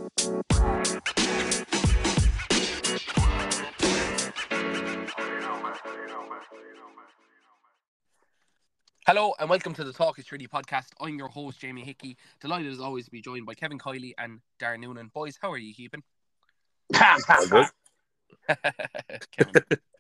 Hello and welcome to the Talk is 3D podcast. I'm your host, Jamie Hickey. Delighted as always to be joined by Kevin Kiley and Darren Noonan. Boys, how are you keeping? All good. Kevin.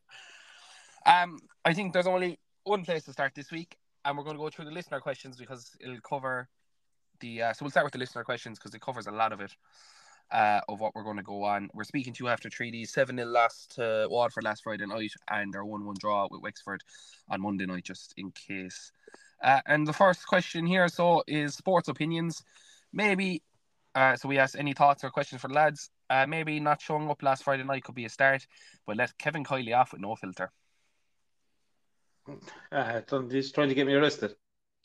I think there's only one place to start this week, and we're going to go through the listener questions because it'll cover the. So we'll start with the listener questions because it covers a lot of it. Of what we're going to go on. We're speaking to you after 3D 7-0 loss to Watford last Friday night and our 1-1 draw with Wexford on Monday night, just in case. And the first question here is sports opinions. Maybe, so we asked any thoughts or questions for the lads. Maybe not showing up last Friday night could be a start, but let Kevin Kiley off with no filter. He's trying to get me arrested.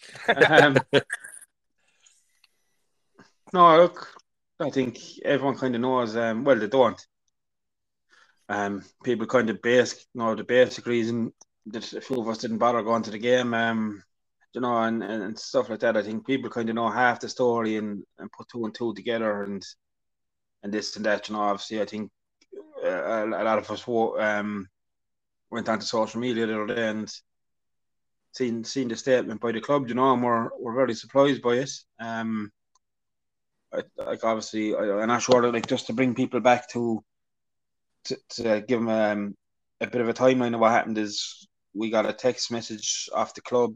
No, look, I think everyone kind of knows. Well, they don't. People kind of the basic reason that a few of us didn't bother going to the game, and stuff like that. I think people kind of know half the story and put two and two together and this and that. Obviously, I think a lot of us went onto social media the other day and seen the statement by the club, and we're very surprised by it. Obviously, I'm not sure that just to bring people back to give them a bit of a timeline of what happened is we got a text message off the club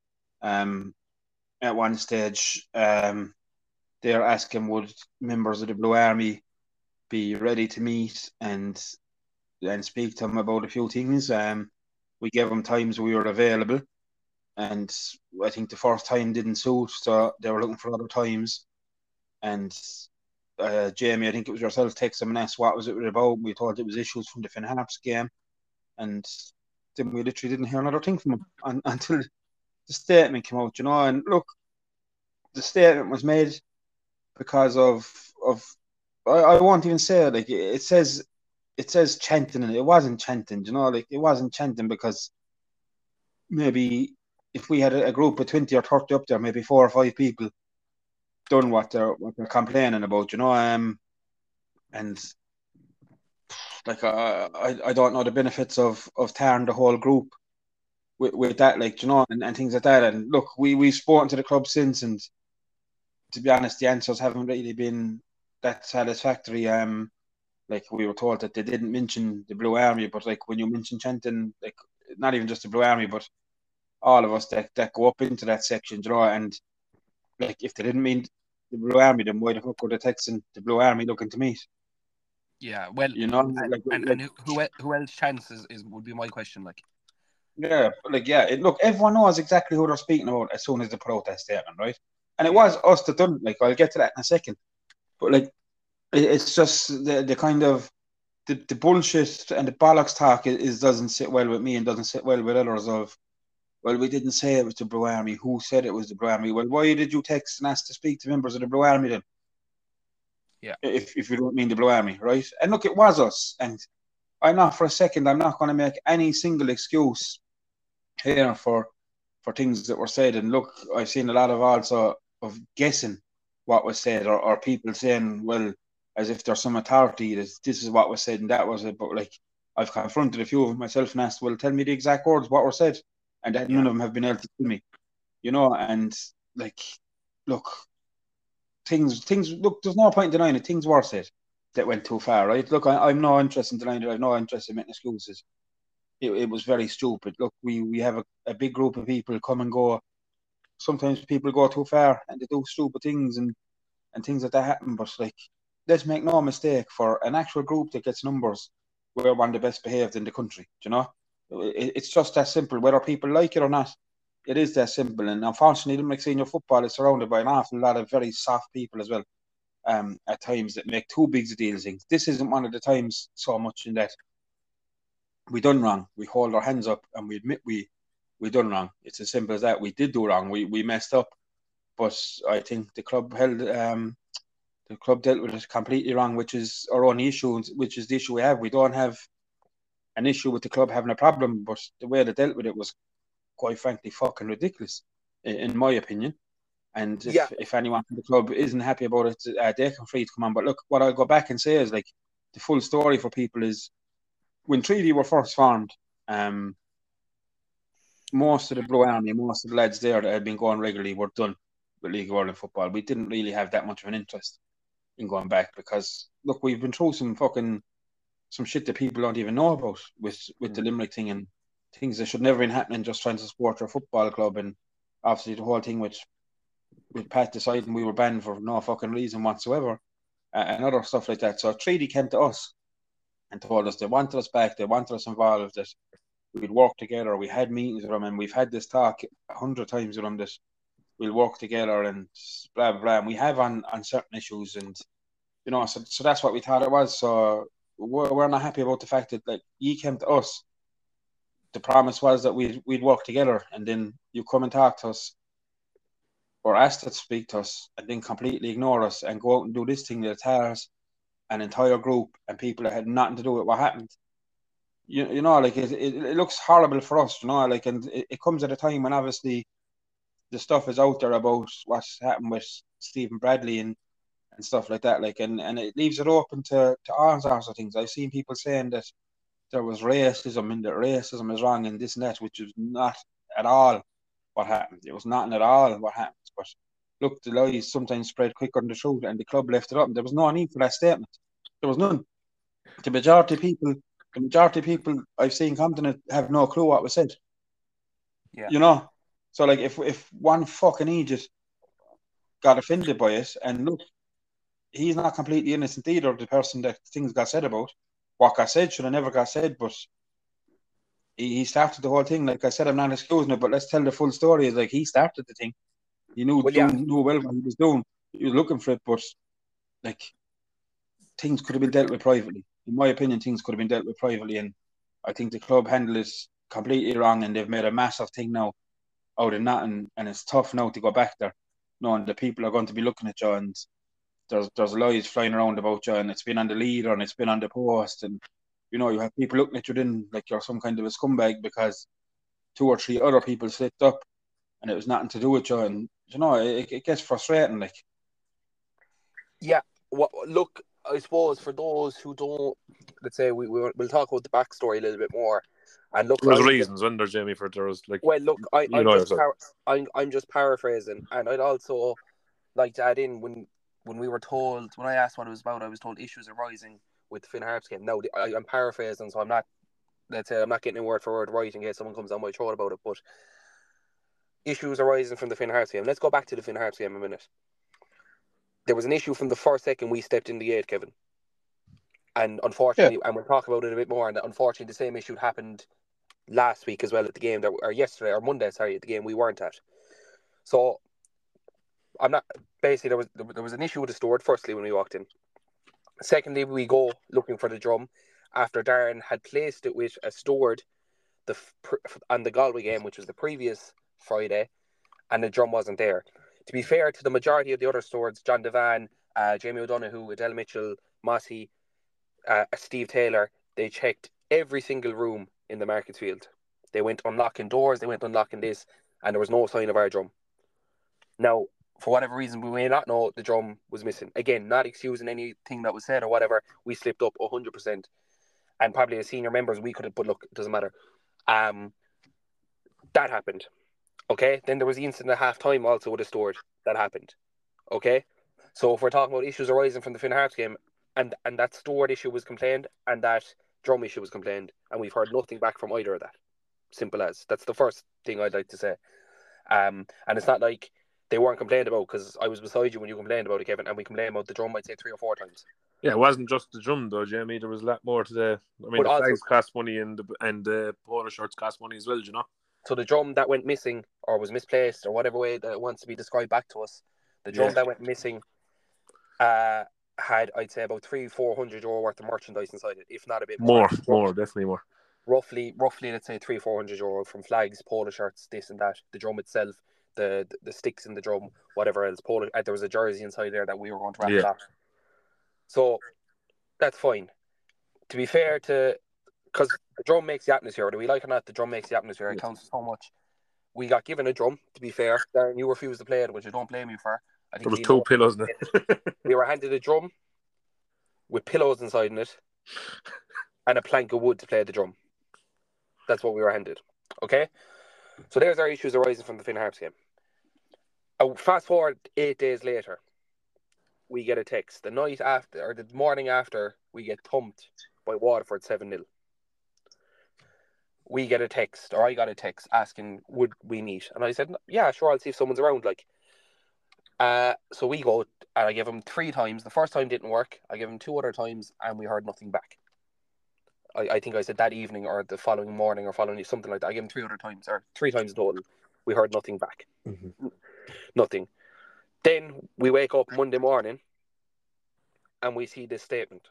at one stage. They're asking would members of the Blue Army be ready to meet and speak to them about a few things. We gave them times we were available, and I think the first time didn't suit, so they were looking for other times. And Jamie, I think it was yourself, texted them and asked what was it about. We thought it was issues from the Finn Harps game, and then we literally didn't hear another thing from them until the statement came out, And look, the statement was made because of I won't even say it. Like it says chanting, and it wasn't chanting. It wasn't chanting because maybe if we had a group of 20 or 30 up there, maybe 4 or 5 people done what they're complaining about, and like I don't know the benefits of tearing the whole group with that, and things like that. And look, we've spoken to the club since, and to be honest, the answers haven't really been that satisfactory. Like we were told that they didn't mention the Blue Army, but like when you mention chanting, like not even just the Blue Army, but all of us that go up into that section, and like if they didn't mean the Blue Army, then why the fuck were they texting the Blue Army looking to meet? Yeah, well, and who else chants would be my question. Like, yeah, look, everyone knows exactly who they're speaking about as soon as they put out that statement, right? And it was us that done it. Like, I'll get to that in a second. But like, it's just the kind of the bullshit and the bollocks talk doesn't sit well with me and doesn't sit well with others. Of, well, we didn't say it was the Blue Army. Who said it was the Blue Army? Well, why did you text and ask to speak to members of the Blue Army then? Yeah. If you don't mean the Blue Army, right? And look, it was us. And I'm not going to make any single excuse here for things that were said. And look, I've seen a lot of also of guessing what was said, or people saying, well, as if there's some authority that this is what was said and that was it. But like, I've confronted a few of them myself and asked, well, tell me the exact words, what were said. And none of them have been able to tell me, and like, look, things, look, there's no point in denying it. Things were said that went too far, right? Look, I'm no interest in denying it. I have no interest in making excuses. It was very stupid. Look, we have a big group of people come and go. Sometimes people go too far and they do stupid things and things like that happen. But like, let's make no mistake, for an actual group that gets numbers, we're one of the best behaved in the country. It's just that simple. Whether people like it or not, it is that simple. And unfortunately, Limerick senior football is surrounded by an awful lot of very soft people as well. At times that make too big a deal of things. This isn't one of the times so much in that we done wrong. We hold our hands up and we admit we done wrong. It's as simple as that. We did do wrong. We messed up. But I think the club dealt with it completely wrong, which is our only issue, which is the issue we have. We don't have an issue with the club having a problem, but the way they dealt with it was quite frankly fucking ridiculous, in my opinion. And Yeah. if anyone from the club isn't happy about it, they can free to come on. But look, what I'll go back and say is, like, the full story for people is when Treaty were first formed, most of the Blue Army, most of the lads there that had been going regularly were done with League of Ireland football. We didn't really have that much of an interest in going back because, look, we've been through some shit that people don't even know about with the Limerick thing and things that should never been happening, just trying to support our football club. And obviously the whole thing with Pat deciding we were banned for no fucking reason whatsoever, and other stuff like that. So Treaty came to us and told us they wanted us back, they wanted us involved, that we'd work together. We had meetings with them, and we've had this talk 100 times with them that we'll work together and blah blah blah. And we have on certain issues, and so that's what we thought it was. So we're not happy about the fact that, like, you came to us. The promise was that we'd work together, and then you come and talk to us, or asked to speak to us, and then completely ignore us and go out and do this thing that tears an entire group and people that had nothing to do with what happened. Like, it looks horrible for us, like, and it comes at a time when obviously the stuff is out there about what's happened with Stephen Bradley and stuff like that, like, and it leaves it open to all sorts of things. I've seen people saying that there was racism and that racism is wrong and this and that, which is not at all what happened. It was not at all what happened. But look, the lies sometimes spread quicker than the truth, and the club left it up. And there was no need for that statement. There was none. The majority of people I've seen come to it have no clue what was said. Yeah. So, like, if one fucking idiot got offended by it, and look, he's not completely innocent either, the person that things got said about. What got said should have never got said, but he started the whole thing. Like I said, I'm not excusing it, but let's tell the full story. It's like he started the thing. He knew well what he was doing. He was looking for it, but, like, things could have been dealt with privately. In my opinion, things could have been dealt with privately, and I think the club handled it completely wrong, and they've made a massive thing now out of nothing, and it's tough now to go back there, knowing that people are going to be looking at you, and there's lies flying around about you, and it's been on the leader, and it's been on the post, and you have people looking at you then like you're some kind of a scumbag because 2 or 3 other people slipped up, and it was nothing to do with you, and it gets frustrating, like. Yeah. Look, I suppose for those who don't, let's say we'll talk about the backstory a little bit more. And look, there's reasons when there's Jamie for there was, like. Well, look, I'm just paraphrasing, and I'd also like to add in when we were told, when I asked what it was about, I was told issues arising with the Finn Harps game. Now I'm paraphrasing, so I'm not. Let's say I'm not getting a word for word right in case someone comes down my throat about it, but issues arising from the Finn Harps game. Let's go back to the Finn Harps game a minute. There was an issue from the first second we stepped in the gate, Kevin. And unfortunately, and we'll talk about it a bit more, and unfortunately the same issue happened last week as well at the game, or yesterday, or Monday, sorry, at the game we weren't at. So, I'm not, basically there was an issue with the steward, firstly, when we walked in. Secondly, we go looking for the drum after Darren had placed it with a steward on the Galway game, which was the previous Friday, and the drum wasn't there. To be fair to the majority of the other stewards, John Devan, Jamie O'Donoghue, Adele Mitchell, Mossy, Steve Taylor, they checked every single room in the Markets Field. They went unlocking doors, they went unlocking this, and there was no sign of our drum. Now, for whatever reason, we may not know the drum was missing. Again, not excusing anything that was said or whatever. We slipped up 100%. And probably as senior members, we could have, but look, it doesn't matter. That happened. Okay? Then there was the incident at half-time also with a steward that happened. Okay? So if we're talking about issues arising from the Finn Harps game, and that steward issue was complained, and that drum issue was complained, and we've heard nothing back from either of that. Simple as. That's the first thing I'd like to say. And it's not like they weren't complained about, because I was beside you when you complained about it, Kevin, and we complained about the drum, I'd say 3 or 4 times. Yeah, it wasn't just the drum though, Jamie. There was a lot more to the flags cost money and the polo shirts cost money as well, So the drum that went missing, or was misplaced, or whatever way that it wants to be described back to us, the drum that went missing had, I'd say, about 300-400 euro worth of merchandise inside it, if not a bit more. More, definitely more. Roughly, let's say 300-400 euro from flags, polo shirts, this and that. The drum itself, the sticks in the drum, whatever else. There was a jersey inside there that we were going to raffle off. So that's fine. To be fair to, because the drum makes the atmosphere, whether we like it or not, the drum makes the atmosphere. It counts so much. We got given a drum, to be fair. Darren, you refused to play it, which I don't blame you for. I think there was 2 pillows in it. We were handed a drum with pillows inside in it and a plank of wood to play the drum. That's what we were handed. Okay? So there's our issues arising from the Finn Harps game. Fast forward 8 days later, we get a text. The night after, or the morning after, we get thumped by Waterford 7-0. We get a text, or I got a text asking, would we meet? And I said, yeah, sure, I'll see if someone's around. So we go, and I give him 3 times. The first time didn't work. I give him 2 other times, and we heard nothing back. I think I said that evening or the following morning or following something like that. I gave him 3 other times, or 3 times in total. We heard nothing back. Mm-hmm. Nothing. Then we wake up Monday morning and we see this statement.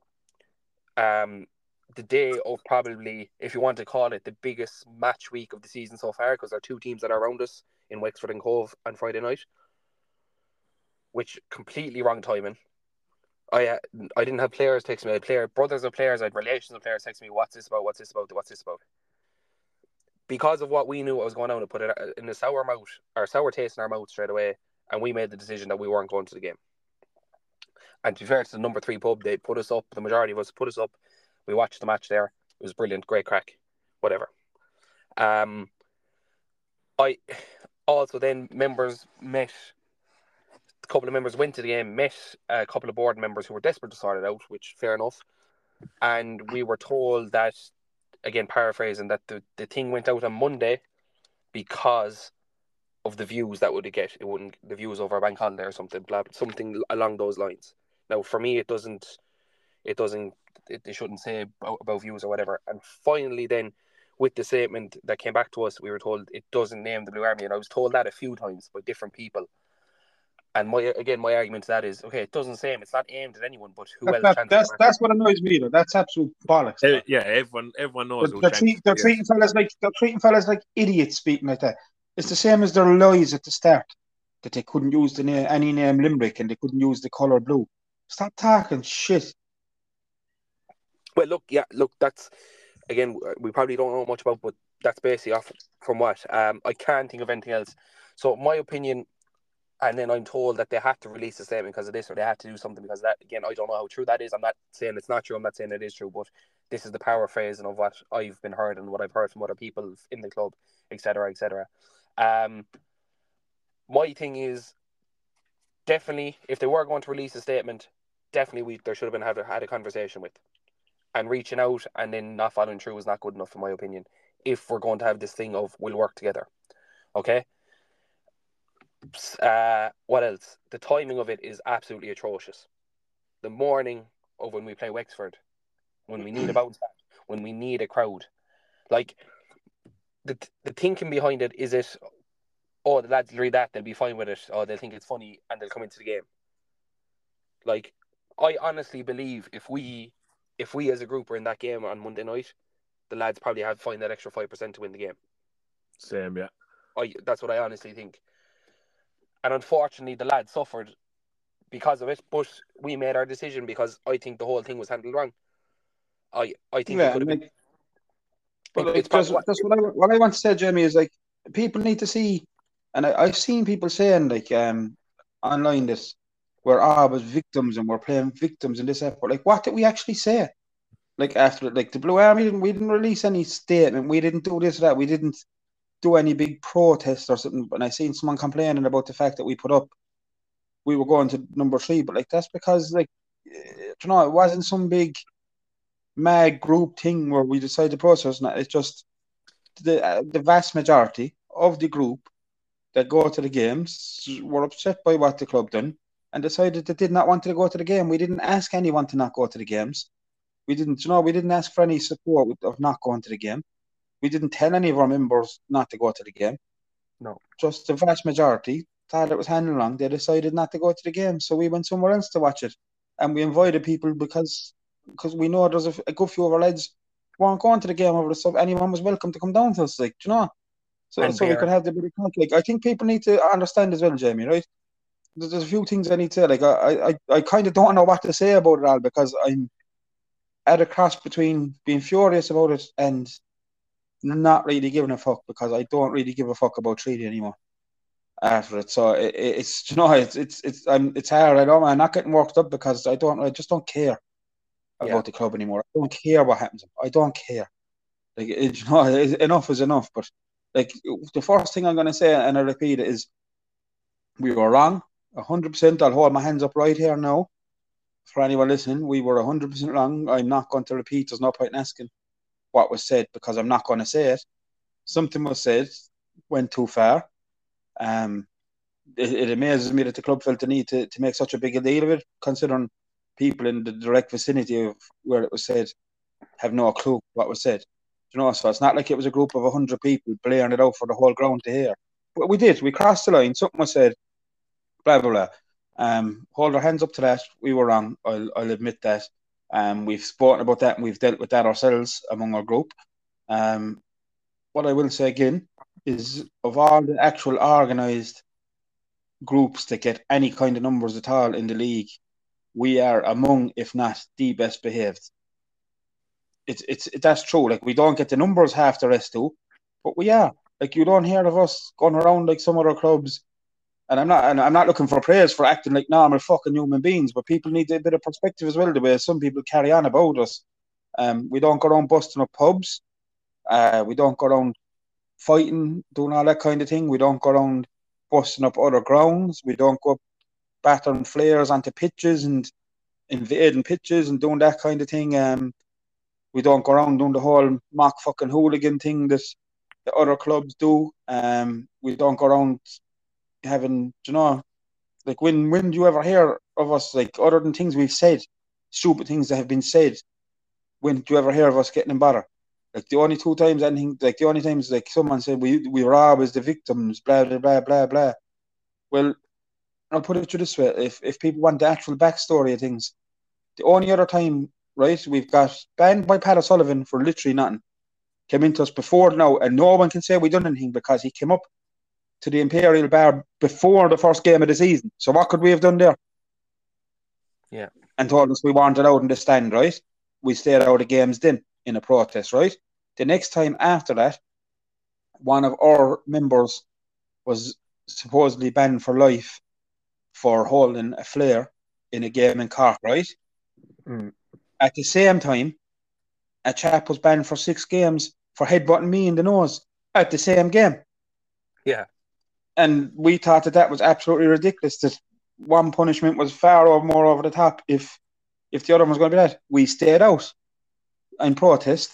The day of probably, if you want to call it, the biggest match week of the season so far, because there are 2 teams that are around us in Wexford and Cove on Friday night, which completely wrong timing. I didn't have players text me. I had brothers of players, I had relations of players text me, what's this about? Because of what we knew what was going on, to put it in a sour taste in our mouth straight away, and we made the decision that we weren't going to the game. And to be fair to the number 3 pub, they put us up. The majority of us put us up. We watched the match there. It was brilliant, great crack, whatever. I also then members met. A couple of members went to the game, met a couple of board members who were desperate to sort it out, which fair enough. And we were told that, again paraphrasing, that the thing went out on Monday because of the views that would get. It wouldn't, the views over a bank holiday or something, something along those lines. Now for me, it shouldn't say about views or whatever. And finally then, with the statement that came back to us, we were told it doesn't name the Blue Army, and I was told that a few times by different people. And my argument to that is, okay, it doesn't say him. It's not aimed at anyone, but who else? That's what annoys me, though. That's absolute bollocks. Everyone knows. They're treating fellas like idiots speaking like that. It's the same as their lies at the start, that they couldn't use any name Limerick and they couldn't use the colour blue. Stop talking shit. Well, look, that's, again, we probably don't know much about, but that's basically off from what. I can't think of anything else. So my opinion. And then I'm told that they have to release a statement because of this, or they have to do something because of that. Again, I don't know how true that is. I'm not saying it's not true. I'm not saying it is true, but this is the paraphrasing of what I've been heard and what I've heard from other people in the club, etc., etc. My thing is, definitely, if they were going to release a statement, definitely there should have been had a conversation with. And reaching out and then not following through is not good enough, in my opinion, if we're going to have this thing of we'll work together. Okay? What else? The timing of it is absolutely atrocious. The morning of when we play Wexford, when we need a bounce back, when we need a crowd, like the thinking behind it is it, oh, the lads will read that, they'll be fine with it, oh, they'll think it's funny and they'll come into the game. Like, I honestly believe if we as a group were in that game on Monday night, the lads probably have to find that extra 5% to win the game. Same, yeah. That's what I honestly think. And unfortunately, the lads suffered because of it, but we made our decision because I think the whole thing was handled wrong. I think it could have been. What I want to say, Jamie, is like people need to see, and I've seen people saying like online this, we're was victims and we're playing victims in this effort. Like, what did we actually say? Like after the Blue Army, we didn't release any statement. We didn't do this or that. We didn't do any big protest or something. And I seen someone complaining about the fact that we were going to number 3, but like that's because it wasn't some big mad group thing where we decided the process. It's just the vast majority of the group that go to the games were upset by what the club done and decided they did not want to go to the game. We didn't ask anyone to not go to the games. We didn't ask for any support of not going to the game. We didn't tell any of our members not to go to the game. No. Just the vast majority thought it was handled wrong. They decided not to go to the game. So we went somewhere else to watch it. And we invited people because we know there's a good few of our lads weren't going to the game over the sub. Anyone was welcome to come down to us, So we could have the bit of conflict. I think people need to understand as well, Jamie, right? There's a few things I need to say. I kind of don't know what to say about it all because I'm at a cross between being furious about it and not really giving a fuck because I don't really give a fuck about Treaty anymore after it. So it's it's hard. I'm not getting worked up because I just don't care about the club anymore. I don't care what happens. I don't care. Like enough is enough. But like the first thing I'm going to say, and I repeat it, is we were wrong 100%. I'll hold my hands up right here now for anyone listening. We were 100% wrong. I'm not going to repeat. There's no point in asking what was said because I'm not going to say it. Something was said, went too far. It amazes me that the club felt the need to make such a big a deal of it, considering people in the direct vicinity of where it was said have no clue what was said. So it's not like it was a group of 100 people blaring it out for the whole ground to hear. But we did. We crossed the line. Something was said. Blah blah blah. Hold our hands up to that. We were wrong. I'll admit that. We've spoken about that and we've dealt with that ourselves among our group. What I will say again is, of all the actual organised groups that get any kind of numbers at all in the league, we are among, if not the best behaved. That's true. Like, we don't get the numbers half the rest do, but we are. Like, you don't hear of us going around like some other clubs. And I'm not looking for praise for acting like normal fucking human beings, but people need a bit of perspective as well, the way some people carry on about us. We don't go around busting up pubs. We don't go around fighting, doing all that kind of thing. We don't go around busting up other grounds. We don't go battering flares onto pitches and invading pitches and doing that kind of thing. We don't go around doing the whole mock fucking hooligan thing that the other clubs do. We don't go around having, like, when do you ever hear of us, like, other than things we've said, stupid things that have been said, when do you ever hear of us getting in bother? Like, the only times, like, someone said we were always the victims, blah, blah, blah, blah, blah. Well, I'll put it to this way. If people want the actual backstory of things, the only other time, right, we've got banned by Pat O'Sullivan for literally nothing. Came into us before now, and no one can say we done anything because he came up to the Imperial Bar before the first game of the season. So what could we have done there? Yeah. And told us we weren't allowed in the stand, right? We stayed out of games then in a protest, right? The next time after that, one of our members was supposedly banned for life for holding a flare in a game in Cork, right? Mm. At the same time, a chap was banned for 6 games for headbutting me in the nose at the same game. Yeah. And we thought that was absolutely ridiculous, that one punishment was far more over the top if the other one was going to be that. We stayed out in protest.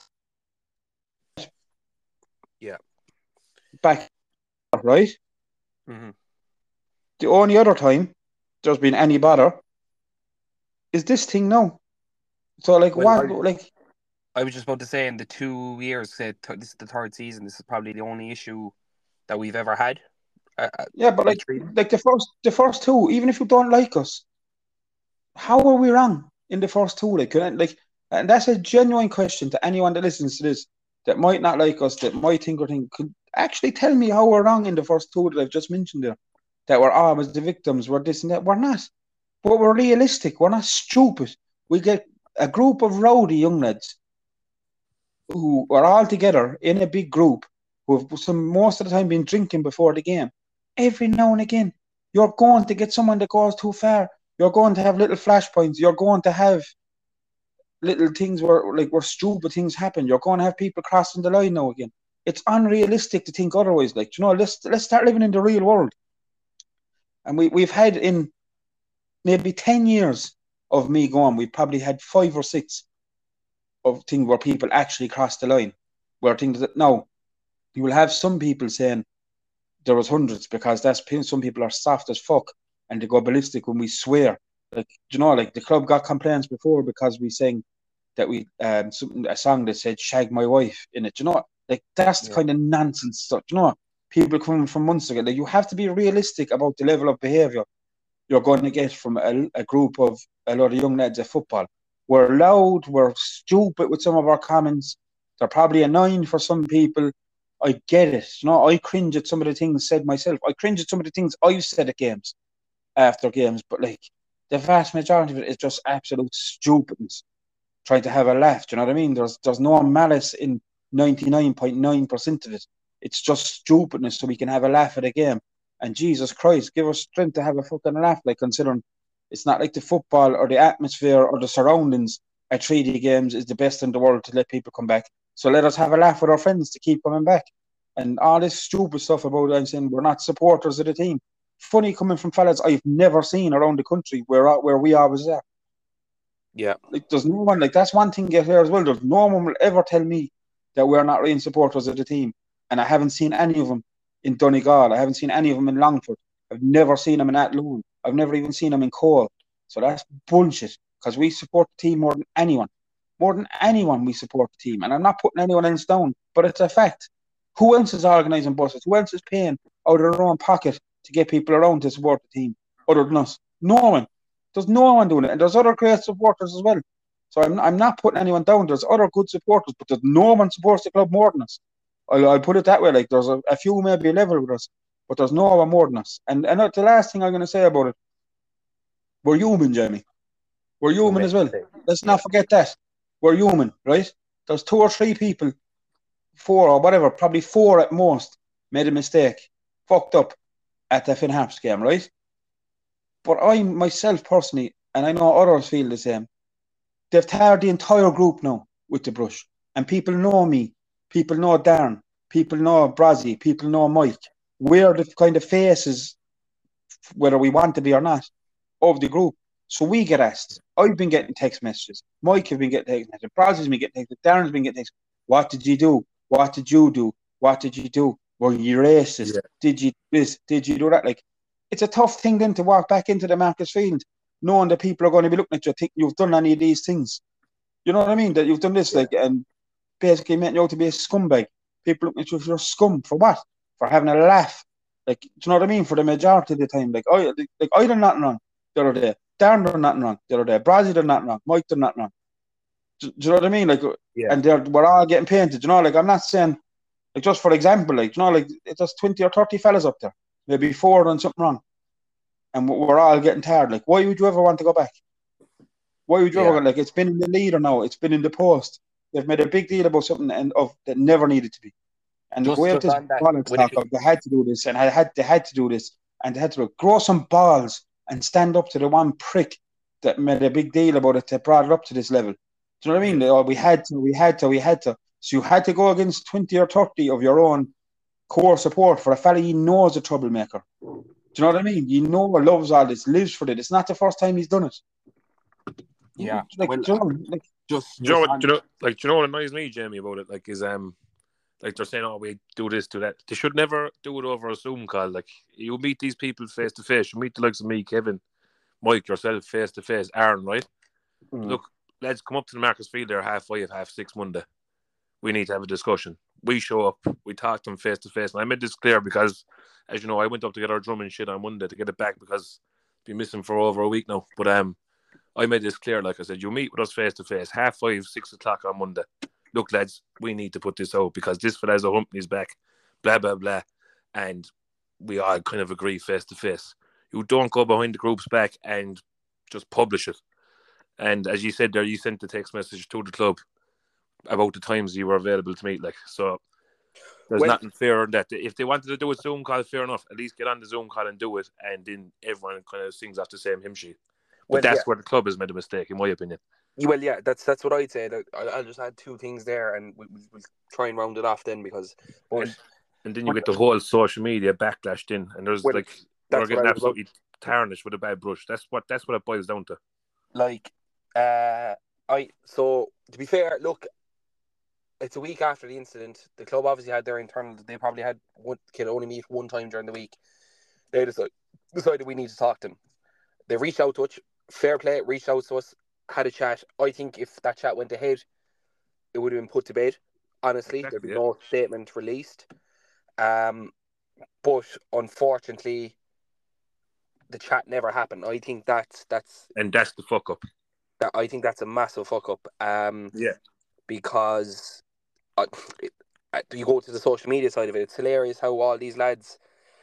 Yeah. Back, right? Mm-hmm. The only other time there's been any bother is this thing now. So, like, I was just about to say, in the 2 years, this is the 3rd season, this is probably the only issue that we've ever had. Yeah, but like the first 2, even if you don't like us, how are we wrong in the first 2? And that's a genuine question to anyone that listens to this that might not like us, that might think or think, could actually tell me how we're wrong in the first 2 that I've just mentioned there. That we're always the victims, we're this and that. We're not. But we're realistic. We're not stupid. We get a group of rowdy young lads who are all together in a big group who have most of the time been drinking before the game. Every now and again, you're going to get someone that goes too far. You're going to have little flashpoints. You're going to have little things where stupid things happen. You're going to have people crossing the line now again. It's unrealistic to think otherwise. Like, let's start living in the real world. And we've had, in maybe 10 years of me going, we've probably had 5 or 6 of things where people actually cross the line. Where things that now you will have some people saying there was hundreds, because some people are soft as fuck and they go ballistic when we swear. Like, like the club got complaints before because we sang that we a song that said "shag my wife" in it. Like, that's the kind of nonsense stuff. People coming from months ago. Like, you have to be realistic about the level of behaviour you're going to get from a group of a lot of young lads at football. We're loud, we're stupid with some of our comments. They're probably annoying for some people. I get it. I cringe at some of the things said myself. I cringe at some of the things I've said at games, after games. But, like, the vast majority of it is just absolute stupidness, trying to have a laugh. Do you know what I mean? There's no malice in 99.9% of it. It's just stupidness so we can have a laugh at a game. And Jesus Christ, give us strength to have a fucking laugh, like, considering it's not like the football or the atmosphere or the surroundings at 3D games is the best in the world to let people come back. So let us have a laugh with our friends to keep coming back. And all this stupid stuff about I'm saying we're not supporters of the team. Funny coming from fellas I've never seen around the country where we always are. Yeah. Like, there's no one, like, that's one thing here as well. There's no one will ever tell me that we're not real supporters of the team. And I haven't seen any of them in Donegal. I haven't seen any of them in Longford. I've never seen them in Athlone. I've never even seen them in Cole. So that's bullshit, because we support the team more than anyone. More than anyone, we support the team. And I'm not putting anyone else down, but it's a fact. Who else is organising buses? Who else is paying out of their own pocket to get people around to support the team other than us? No one. There's no one doing it. And there's other great supporters as well. So I'm not putting anyone down. There's other good supporters, but there's no one supports the club more than us. I'll put it that way. Like, there's a few maybe level with us, but there's no one more than us. And the last thing I'm going to say about it, we're human, Jamie. We're human as well. Let's not forget that. We're human, right? There's 2 or 3 people, 4 or whatever, probably 4 at most, made a mistake, fucked up at the Finn Harps game, right? But I myself personally, and I know others feel the same, they've tarred the entire group now with the brush. And people know me. People know Darren. People know Brazzy. People know Mike. We're the kind of faces, whether we want to be or not, of the group. So we get asked. I've been getting text messages. Mike has been getting text messages. Brazzy's been getting text messages. Darren's been getting text messages. What did you do? What did you do? What did you do? Were you racist? Yeah. Did you do this? Did you do that? Like, it's a tough thing then to walk back into the Marcus Field knowing that people are going to be looking at you, thinking you've done any of these things. You know what I mean? That you've done this, like, and basically making you out to be a scumbag. People looking at you for scum. For what? For having a laugh. Like, do you know what I mean? For the majority of the time. Like I done nothing wrong the other day. Darren done nothing wrong the other day. Brazzy done nothing wrong. Mike done nothing wrong. Do you know what I mean? Like, yeah. And we're all getting painted. You know, like, I'm not saying, like, just for example, like, you know, like, it's 20 or 30 fellas up there. Maybe 4 done something wrong. And we're all getting tired. Like, why would you ever want to go back? Why would you ever go? Like, it's been in the leader now. It's been in the post. They've made a big deal about something that never needed to be. And the way this talk of they had to do this, and they had to do this, and they had to grow some balls and stand up to the one prick that made a big deal about it, that brought it up to this level. Do you know what I mean? Yeah. We had to. So you had to go against 20 or 30 of your own core support for a fella you know is a troublemaker. Do you know what I mean? You know, loves all this, lives for it. It's not the first time he's done it. Yeah. Like, well, do you know what annoys me, Jamie, about it? Like, is like, they're saying, oh, we do this, do that. They should never do it over a Zoom call. Like, you meet these people face to face. You meet the likes of me, Kevin, Mike, yourself, face to face, Aaron, right? Look, let's come up to the Marcus Field there 5:30, 6:30 Monday. We need to have a discussion. We show up, we talk to them face to face. And I made this clear because, as you know, I went up to get our drum and shit on Monday to get it back because it's been missing for over a week now. But I made this clear, like I said, you meet with us face to face 5:30, 6 o'clock on Monday. Look, lads, we need to put this out because this fella has a hump in his back, blah, blah, blah. And we all kind of agree face to face. You don't go behind the group's back and just publish it. And as you said there, you sent the text message to the club about the times you were available to meet. Like, so there's nothing fair in that. If they wanted to do a Zoom call, fair enough. At least get on the Zoom call and do it, and then everyone kind of sings off the same hymn sheet. But that's where the club has made a mistake, in my opinion. Well, yeah, that's what I'd say. I'll just add 2 things there, and we'll try and round it off then, because. And then you get the whole social media backlash in, and there's we're getting absolutely tarnished with a bad brush. That's what it boils down to. Like, so to be fair, look, it's a week after the incident. The club obviously had their internal. They probably had can only meet one time during the week. They decided we need to talk to them. They reached out to us. Fair play, reached out to us, had a chat. I think if that chat went ahead, it would have been put to bed. Honestly, there'd be no statement released. But unfortunately, the chat never happened. I think that's the fuck up. I think that's a massive fuck up. Because you go to the social media side of it. It's hilarious how all these lads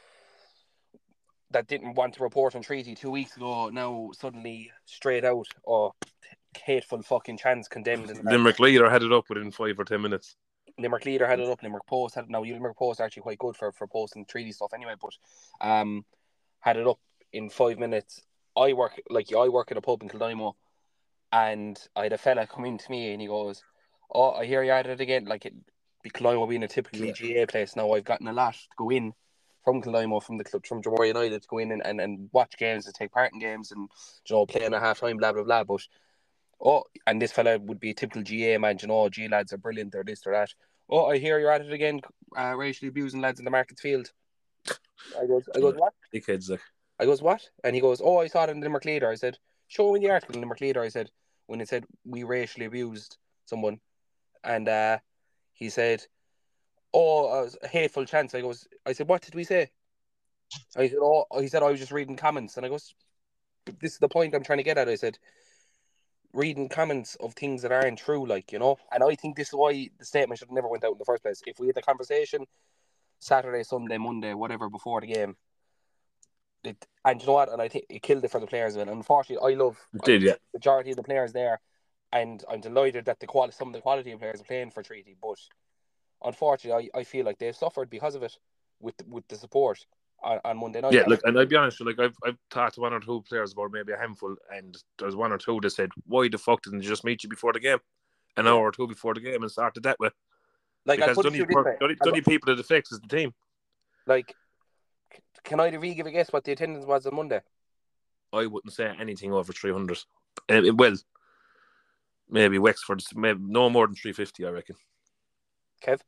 that didn't want to report on Treaty 2 weeks ago now suddenly straight out, hateful fucking chants condemned. Limerick leader had it up within 5 or 10 minutes. Limerick Leader had it up. Limerick Post had it. Now, Limerick Post are actually quite good for posting 3D stuff anyway, but had it up in 5 minutes. I work in a pub in Kildymo, and I had a fella come in to me and he goes, "Oh, I hear you at it again." Like, Kildymo being a typically GA place now, I've gotten a lot to go in from Kildymo, from the club, from Dromore United, to go in and watch games, to take part in games, and play in a half time, blah blah blah. But and this fella would be a typical GA man, G lads are brilliant, they're this or that. "Oh, I hear you're at it again, racially abusing lads in the Markets Field." I goes, "What?" Dickheads, like. I goes, "What?" And he goes, "Oh, I saw it in the Limerick Leader." I said, "Show me the article in the Limerick Leader." I said, when it said we racially abused someone, and he said, "Oh, a hateful chance." I said, "What did we say?" I said, "Oh," he said, "I was just reading comments." And I goes, "This is the point I'm trying to get at." I said, reading comments of things that aren't true, like, and I think this is why the statement should have never went out in the first place. If we had the conversation Saturday, Sunday, Monday, whatever, before the game, and you know what, and I think it killed it for the players. And unfortunately, the majority of the players there, and I'm delighted that some of the quality of players are playing for Treaty, but unfortunately, I feel like they've suffered because of it with the support on Monday night. Yeah, look, and I'll be honest, like I've talked to one or two players about maybe a handful, and there's one or two that said, "Why the fuck didn't you just meet you before the game, an hour or two before the game, and start it that way?" Like, because the only people that affects is the team. Like, can either of you give a guess what the attendance was on Monday? I wouldn't say anything over 300. Well, maybe Wexford, maybe no more than 350, I reckon. Kev?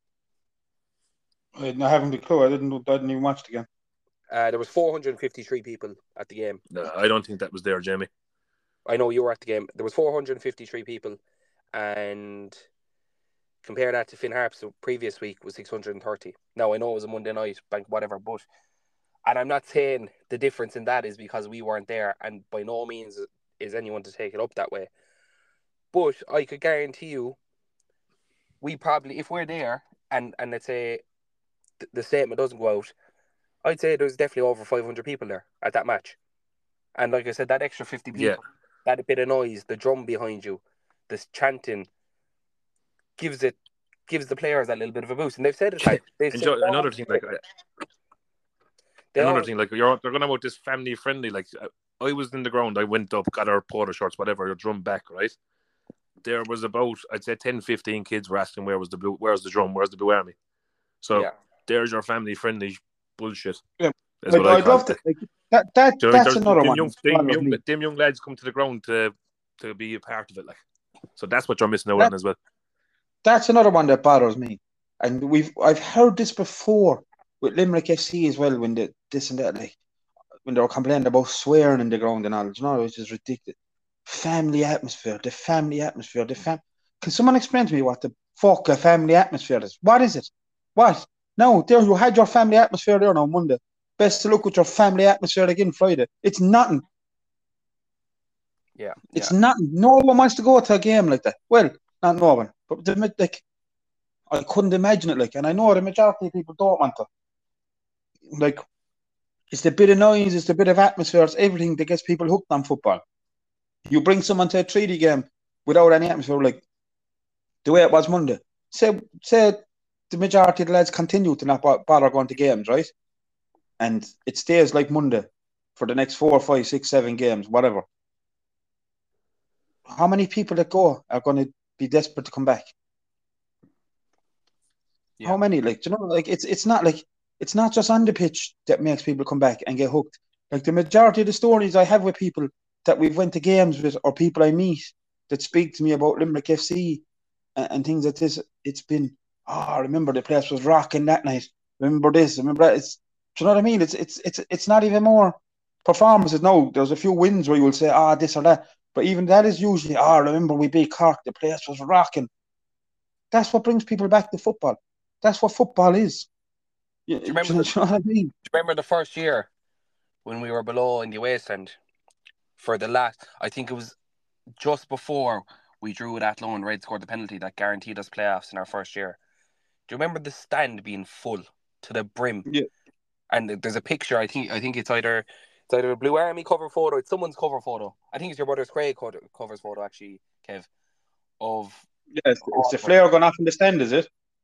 I haven't a clue. I didn't even watch the game. There was 453 people at the game. No, I don't think that was there, Jamie. I know you were at the game. There was 453 people, and compare that to Finn Harps the previous week was 630. Now, I know it was a Monday night, bank whatever, and I'm not saying the difference in that is because we weren't there, and by no means is anyone to take it up that way. But I could guarantee you, we probably, if we're there, and let's say the statement doesn't go out, I'd say there's definitely over 500 people there at that match. And like I said, that extra 50 people, that bit of noise, the drum behind you, this chanting, gives the players that little bit of a boost. And they've said it. Another thing, like they're going about this family friendly. Like, I was in the ground, I went up, got our polo shorts, whatever, your drum back, right? There was about, I'd say 10, 15 kids were asking where's the drum, where's the Blue Army? So there's your family friendly bullshit. Yeah. That's what I call it. That's another one. Them young lads come to the ground to be a part of it, like. So that's what you're missing out on as well. That's another one that bothers me. And I've heard this before with Limerick FC as well, when this and that, like, when they were complaining about swearing in the ground and all. It's just ridiculous. Family atmosphere. Can someone explain to me what the fuck a family atmosphere is? What is it? What? No, there you had your family atmosphere there on Monday. Best to look with your family atmosphere again Friday. It's nothing. Yeah. It's nothing. No one wants to go to a game like that. Well, not no one. But I couldn't imagine it, like, and I know the majority of people don't want to. Like, it's the bit of noise, it's the bit of atmosphere, it's everything that gets people hooked on football. You bring someone to a 3D game without any atmosphere, like the way it was Monday. Say the majority of the lads continue to not bother going to games, right? And it stays like Monday for the next 4, 5, 6, 7 games, whatever. How many people that go are going to be desperate to come back? Yeah. How many? Like, like, it's not just on the pitch that makes people come back and get hooked. Like, the majority of the stories I have with people that we've went to games with, or people I meet that speak to me about Limerick FC and things like this, it's been, I remember the place was rocking that night. Remember this, remember that. Do you know what I mean? It's not even more performances. No, there's a few wins where you will say, this or that. But even that is usually, remember we beat Cork, the place was rocking. That's what brings people back to football. That's what football is. Do you know what I mean? Do you remember the first year when we were below in the away stand for the last, I think it was just before we drew with Athlone and Red scored the penalty that guaranteed us playoffs in our first year. Do you remember the stand being full to the brim? Yeah. And there's a picture, I think it's either a Blue Army cover photo, it's someone's cover photo. I think it's your brother's Craig covers photo, actually, Kev. Yes, it's the flare going off in the stand, is it?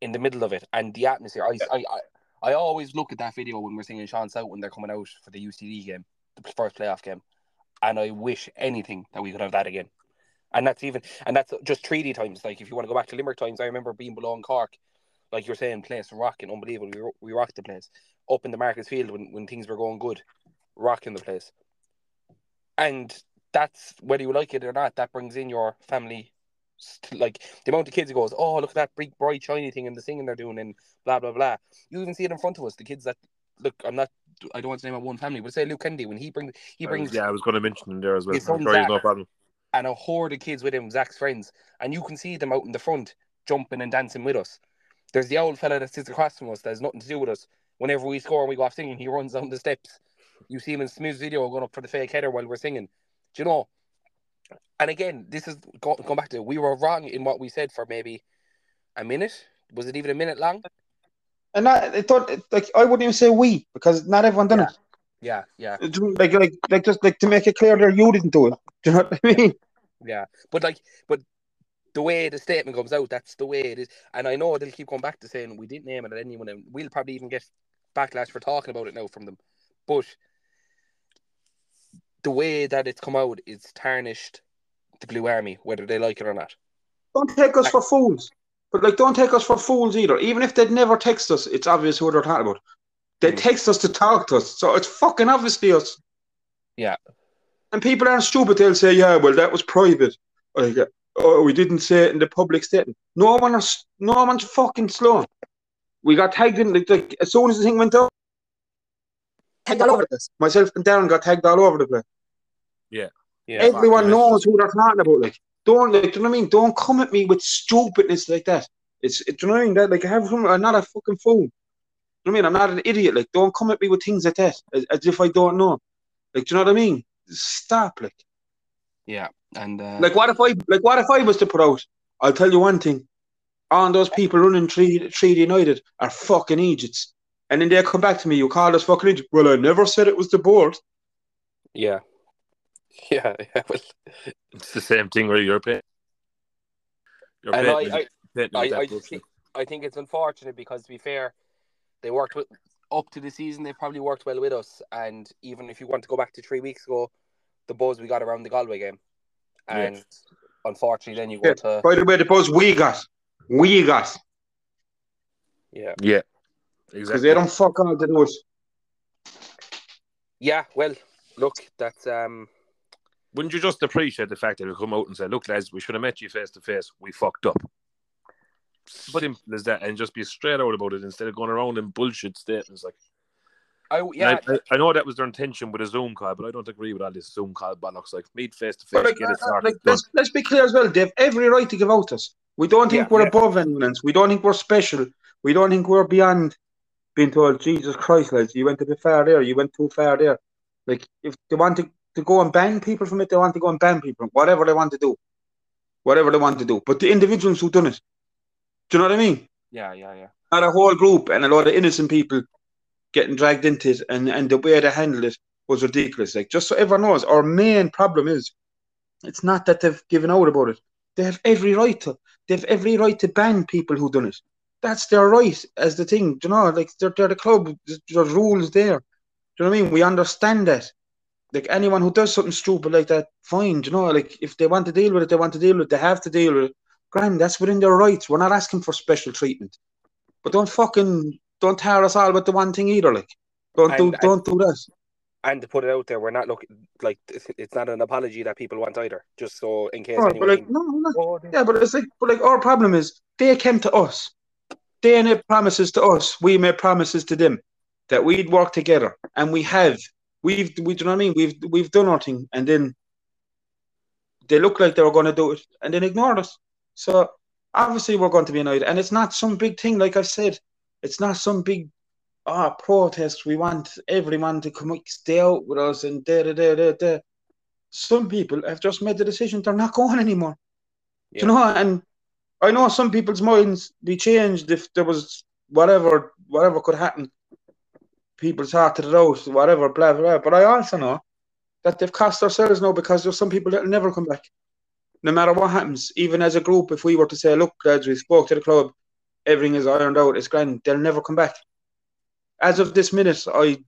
in the middle of it, and the atmosphere. I always look at that video when we're singing Sean South when they're coming out for the UCD game, the first playoff game, and I wish anything that we could have that again. And that's just treaty times. Like if you want to go back to Limerick times, I remember being below in Cork, like you're saying, place rocking, unbelievable. We rocked the place up in the Marcus Field when things were going good, rocking the place. And that's, whether you like it or not, that brings in your family. Like the amount of kids who goes, oh, look at that big bright shiny thing and the singing they're doing and blah blah blah. You even see it in front of us. The kids that look, I don't want to name out one family, but say Luke Kennedy when he brings. I was going to mention him there as well. His son Zach, no problem. And a horde of kids with him, Zach's friends, and you can see them out in the front jumping and dancing with us. There's the old fella that sits across from us that has nothing to do with us. Whenever we score and we go off singing, he runs down the steps. You see him in Smooth's video going up for the fake header while we're singing. Do you know? And again, this is going back to, we were wrong in what we said for maybe a minute. Was it even a minute long? And I wouldn't even say we, because not everyone done it. Yeah. Like to make it clear there, you didn't do it. Do you know what I mean? Yeah, but the way the statement comes out, that's the way it is. And I know they'll keep going back to saying we didn't name it at anyone, and we'll probably even get backlash for talking about it now from them. But the way that it's come out, it's tarnished the Blue Army, whether they like it or not. Don't take us for fools. But don't take us for fools either. Even if they'd never text us, it's obvious who they're talking about. They text us to talk to us, so it's fucking obviously us. Yeah. And people aren't stupid. They'll say, yeah, well, that was private. Like, oh, we didn't say it in the public statement. No one's fucking slow. We got tagged in, like as soon as the thing went out, tagged all over the place. Myself and Darren got tagged all over the place. Yeah. Everyone knows who they're talking about. Like, do you know what I mean? Don't come at me with stupidness like that. Do you know what I mean? That, like, I'm not a fucking fool. You know what I mean? I'm not an idiot. Like, don't come at me with things like that, as if I don't know. Like, do you know what I mean? Stop, like. Yeah, and what if I was to put out? I'll tell you one thing: all those people running Treaty United are fucking idiots. And then they come back to me, you call us fucking idiots. Well, I never said it was the board. Yeah. Well, it's the same thing where you're paying. I think it's unfortunate because, to be fair, they worked with up to the season. They probably worked well with us, and even if you want to go back to 3 weeks ago, the buzz we got around the Galway game, and unfortunately, then you go to. By the way, the buzz we got. Yeah, exactly. Because they don't fuck on to do it. Yeah, well, look, that's Wouldn't you just appreciate the fact that we come out and say, "Look, lads, we should have met you face to face. We fucked up." Simple as that, and just be straight out about it instead of going around in bullshit statements like. I know that was their intention with a Zoom call, but I don't agree with all this Zoom call bollocks. Like, meet face to face, get it started. Let's be clear as well. They have every right to give out us. We don't think we're above anyone else. We don't think we're special. We don't think we're beyond being told, Jesus Christ, lads, you went a bit far there. You went too far there. Like, if they want to go and ban people from it, they want to go and ban people. Whatever they want to do. But the individuals who done it, do you know what I mean? Yeah. Not a whole group and a lot of innocent people getting dragged into it, and the way they handled it was ridiculous. Like, just so everyone knows, our main problem is it's not that they've given out about it. They have every right to ban people who done it. That's their right as the thing. Do you know, like, they're the club. There's rules there. Do you know what I mean? We understand that. Like, anyone who does something stupid like that, fine. Do you know, like, if they want to deal with it, they want to deal with it. They have to deal with it. Grand, that's within their rights. We're not asking for special treatment. But don't tear us all with the one thing either. Like, don't do that. And to put it out there, we're not looking like it's not an apology that people want either. Just so in case anyone. But it's like our problem is they came to us. They made promises to us. We made promises to them that we'd work together, and we have. We do you know what I mean? We've done nothing, and then they look like they were going to do it, and then ignored us. So obviously we're going to be annoyed, and it's not some big thing. Like I've said, it's not some big protest. We want everyone to come stay out with us, and da. Some people have just made the decision they're not going anymore. Yeah. Do you know? And I know some people's minds be changed if there was whatever could happen. People sorted it out, whatever, blah, blah. But I also know that they've cost ourselves now because there's some people that will never come back. No matter what happens, even as a group, if we were to say, look, lads, we spoke to the club, everything is ironed out, it's grand. They'll never come back. As of this minute,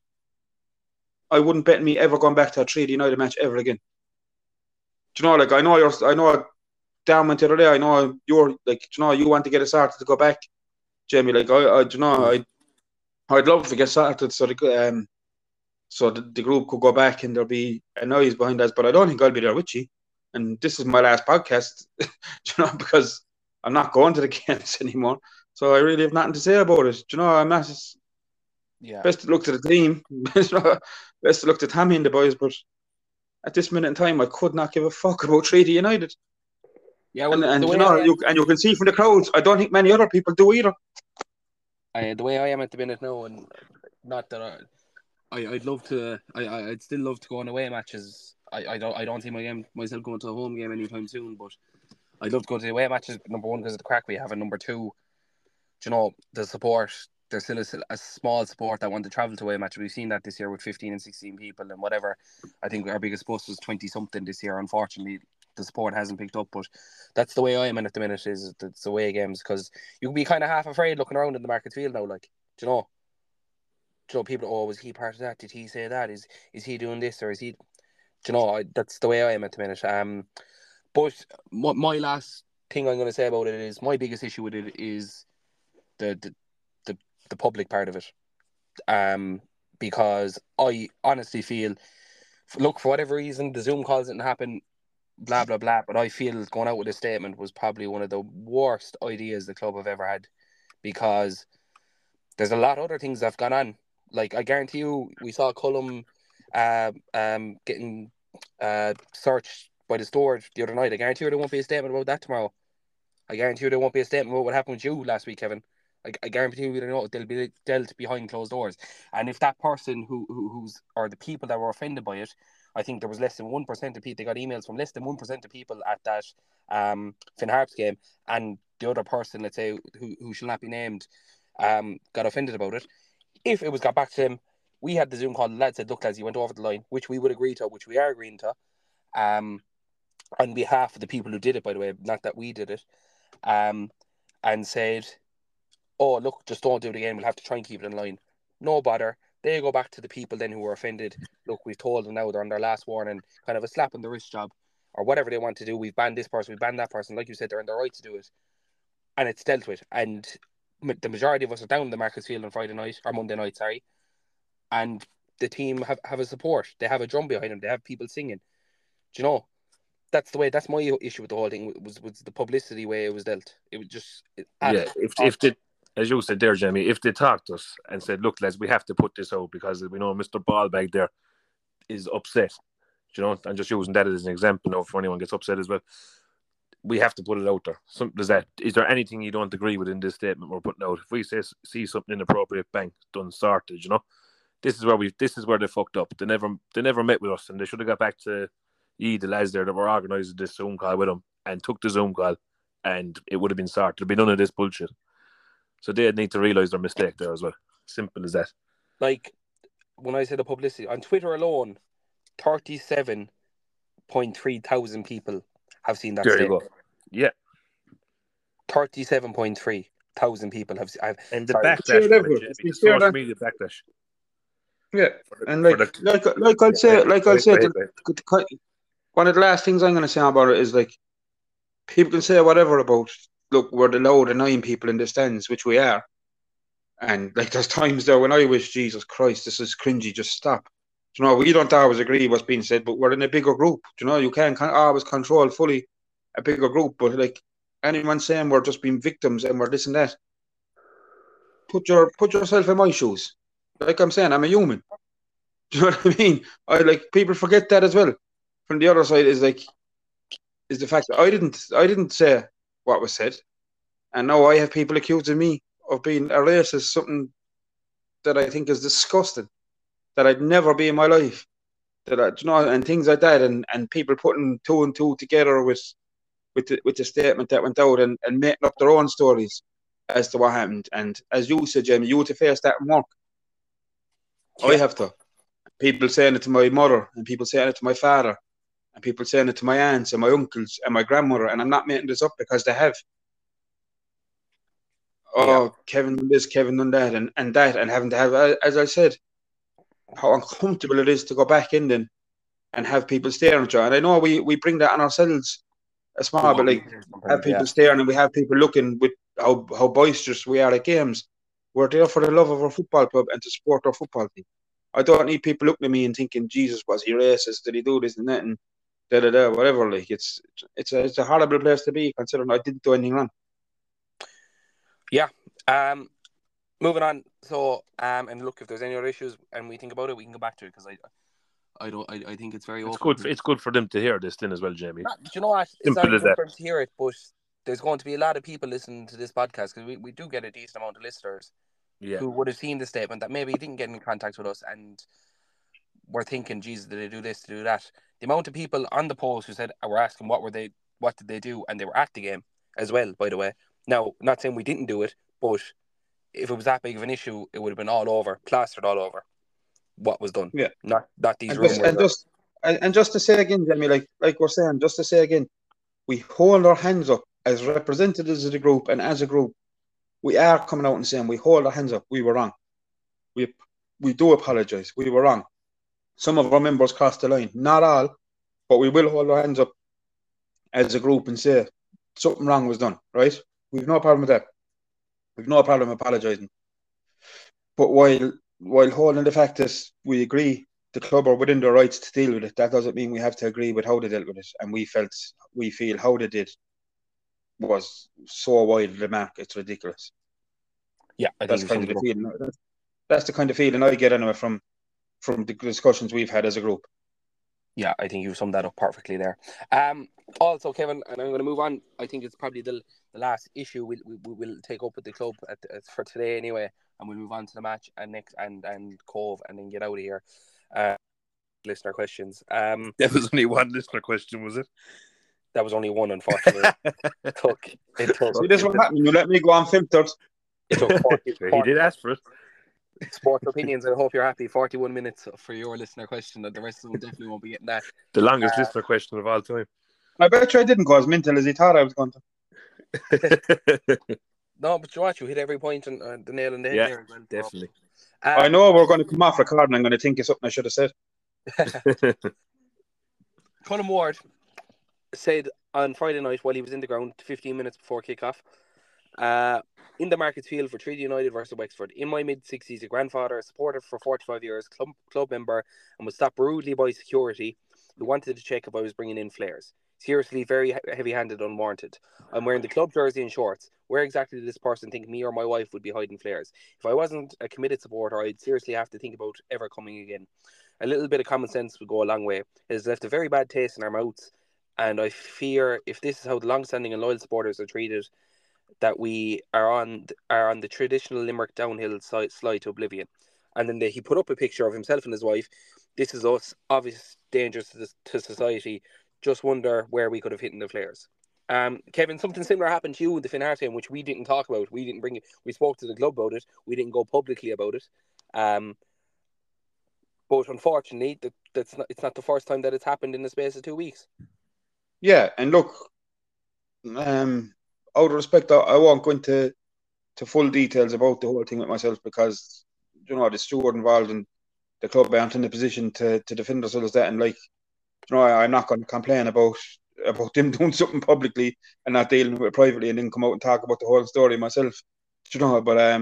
I wouldn't bet me ever going back to a Treaty United match ever again. Do you know, like, I know Dan went the other day, I know you're like, do you know, you want to get us started to go back, Jamie. Like, do you know, I'd love to get started so the group could go back and there'll be a noise behind us, but I don't think I'll be there with you. And this is my last podcast, you know, because I'm not going to the games anymore. So I really have nothing to say about it. You know, I'm not. Yeah. Best to look to the team. Best to look to Tammy and the boys. But at this minute in time, I could not give a fuck about Treaty United. Yeah, well, and you know, you can see from the crowds, I don't think many other people do either. The way I am at the minute now, and not that I'd love to. I'd still love to go on away matches. I don't see myself going to a home game anytime soon, but I'd love to go to the away matches. Number one, because of the crack we have, and number two, you know, the support. There's still a small support that want to travel to away matches. We've seen that this year with 15 and 16 people and whatever. I think our biggest post was 20 something this year. Unfortunately, the support hasn't picked up, but that's the way I am in at the minute. Is it's away games, because you can be kind of half afraid looking around in the Market Field now. Like, do you know, people. Oh, was he part of that? Did he say that? Is he doing this, or is he? Do you know? That's the way I am at the minute. But my last thing I'm going to say about it is my biggest issue with it is the public part of it. Because I honestly feel, look, for whatever reason, the Zoom calls didn't happen, blah, blah, blah, but I feel going out with a statement was probably one of the worst ideas the club have ever had, because there's a lot of other things that have gone on. Like, I guarantee you, we saw Cullum getting searched by the steward the other night. I guarantee you there won't be a statement about that tomorrow. I guarantee you there won't be a statement about what happened with you last week, Kevin. I guarantee you, they'll be dealt behind closed doors. And if that person who's or the people that were offended by it, I think there was less than 1% of people. They got emails from less than 1% of people at that Finn Harps game, and the other person, let's say, who shall not be named, got offended about it. If it was got back to him, we had the Zoom call. The lad said, "Look, lads, you went over the line," which we would agree to, which we are agreeing to, on behalf of the people who did it, by the way, not that we did it, and said, "Oh, look, just don't do it again. We'll have to try and keep it in line." No bother. They go back to the people then who were offended. Look, we've told them now they're on their last warning, kind of a slap on the wrist job, or whatever they want to do. We've banned this person, we've banned that person. Like you said, they're in their right to do it. And it's dealt with. And the majority of us are down the Marcus Field on Friday night, or Monday night, sorry. And the team have a support. They have a drum behind them. They have people singing. Do you know? That's the way. That's my issue with the whole thing, was the publicity way it was dealt. It was just... if they, as you said there, Jamie, if they talked to us and said, "Look, lads, we have to put this out because we know Mr. Ballbag there is upset," you know, and just using that as an example now, if anyone gets upset as well, we have to put it out there. Simple as that. Is there anything you don't agree with in this statement we're putting out? If we see something inappropriate, bang, done, sorted, you know. This is where they fucked up. They never met with us, and they should have got back to the lads there that were organising this Zoom call with them and took the Zoom call, and it would have been sorted. There'd be none of this bullshit. So they need to realise their mistake there as well. Simple as that. Like, when I say the publicity, on Twitter alone, 37.3 thousand people have seen that there statement. You go. Yeah. 37.3 thousand people have... And the backlash for it, the social media backlash. Yeah, and like I said, one of the last things I'm going to say about it is, like, people can say whatever about, look, we're the loud annoying people in the stands, which we are, and like there's times there when I wish, Jesus Christ, this is cringy, just stop. You know, we don't always agree what's being said, but we're in a bigger group. You know, you can't always control fully a bigger group, but like anyone saying we're just being victims and we're this and that, put yourself in my shoes. Like I'm saying, I'm a human. Do you know what I mean? People forget that as well. From the other side is the fact that I didn't say what was said, and now I have people accusing me of being a racist, something that I think is disgusting, that I'd never be in my life, and things like that, and people putting two and two together with the statement that went out and making up their own stories as to what happened. And as you said, Jamie, you had to face that in work. Yeah. I have to. People saying it to my mother, and people saying it to my father, and people saying it to my aunts and my uncles and my grandmother, and I'm not making this up because they have. Kevin done this, Kevin done that, and that, and having to have, as I said, how uncomfortable it is to go back in then and have people staring at you. And I know we bring that on ourselves a small bit, like have people staring, and we have people looking with how boisterous we are at games. We're there for the love of our football club and to support our football team. I don't need people looking at me and thinking, Jesus, was he racist? Did he do this and that? And whatever. Like it's a horrible place to be, considering I didn't do anything wrong. Yeah. Moving on. So, and look, if there's any other issues and we think about it, we can go back to it, because I think it's very open. It's good for them to hear this then as well, Jamie. Do you know what? It's not good for them to hear it, but there's going to be a lot of people listening to this podcast, because we do get a decent amount of listeners who would have seen the statement that maybe didn't get in contact with us and were thinking, Jesus, did they do this, did they do that? The amount of people on the post who said, were asking what did they do, and they were at the game as well, by the way. Now, not saying we didn't do it, but if it was that big of an issue, it would have been all over, plastered all over what was done. Yeah. Not these rumors. And just to say again, Jamie, like we're saying, just to say again, we hold our hands up as representatives of the group, and as a group, we are coming out and saying we hold our hands up. We were wrong. We do apologise. We were wrong. Some of our members crossed the line. Not all, but we will hold our hands up as a group and say something wrong was done, right? We've no problem with that. We've no problem apologising. But while holding the fact that we agree the club are within their rights to deal with it, that doesn't mean we have to agree with how they dealt with it. And we feel how they did was so wide of the mark, it's ridiculous. Yeah, that's kind of the feeling. That's the kind of feeling I get anyway from the discussions we've had as a group. Yeah, I think you summed that up perfectly there. Also, Kevin, and I'm going to move on. I think it's probably the last issue we will take up with the club for today anyway, and we'll move on to the match and next and Cove, and then get out of here. Listener questions. There was only one listener question, was it? That was only one, unfortunately. It took. See, this one happened. You let me go unfiltered. It took 40, he did ask for it. Sports opinions, and I hope you're happy. 41 minutes for your listener question, and the rest of them definitely won't be getting that. The longest listener question of all time. I bet you I didn't go as mental as he thought I was going to. No, but you watch, you hit every point and the nail in the head there. Well, definitely. I know we're going to come off recording. I'm going to think of something I should have said. Colin Ward said on Friday night while he was in the ground 15 minutes before kick-off, in the Markets Field for Treaty United versus Wexford, in my mid-60s, a grandfather, a supporter for 45 years, club member, and was stopped rudely by security who wanted to check if I was bringing in flares. Seriously, very heavy-handed, unwarranted. I'm wearing the club jersey and shorts. Where exactly did this person think me or my wife would be hiding flares? If I wasn't a committed supporter, I'd seriously have to think about ever coming again. A little bit of common sense would go a long way. It has left a very bad taste in our mouths, and I fear if this is how the long-standing and loyal supporters are treated, that we are on the traditional Limerick downhill slide to oblivion. And then he put up a picture of himself and his wife. This is us, obvious dangers to society. Just wonder where we could have hidden the flares. Kevin, something similar happened to you in the Finn Hart game, which we didn't talk about. We didn't bring it. We spoke to the club about it. We didn't go publicly about it. But unfortunately, it's not the first time that it's happened in the space of 2 weeks. Yeah, and look, out of respect, I won't go into full details about the whole thing with myself, because the steward involved and the club aren't in a position to defend themselves that, and I'm not going to complain about them doing something publicly and not dealing with it privately, and then come out and talk about the whole story myself. But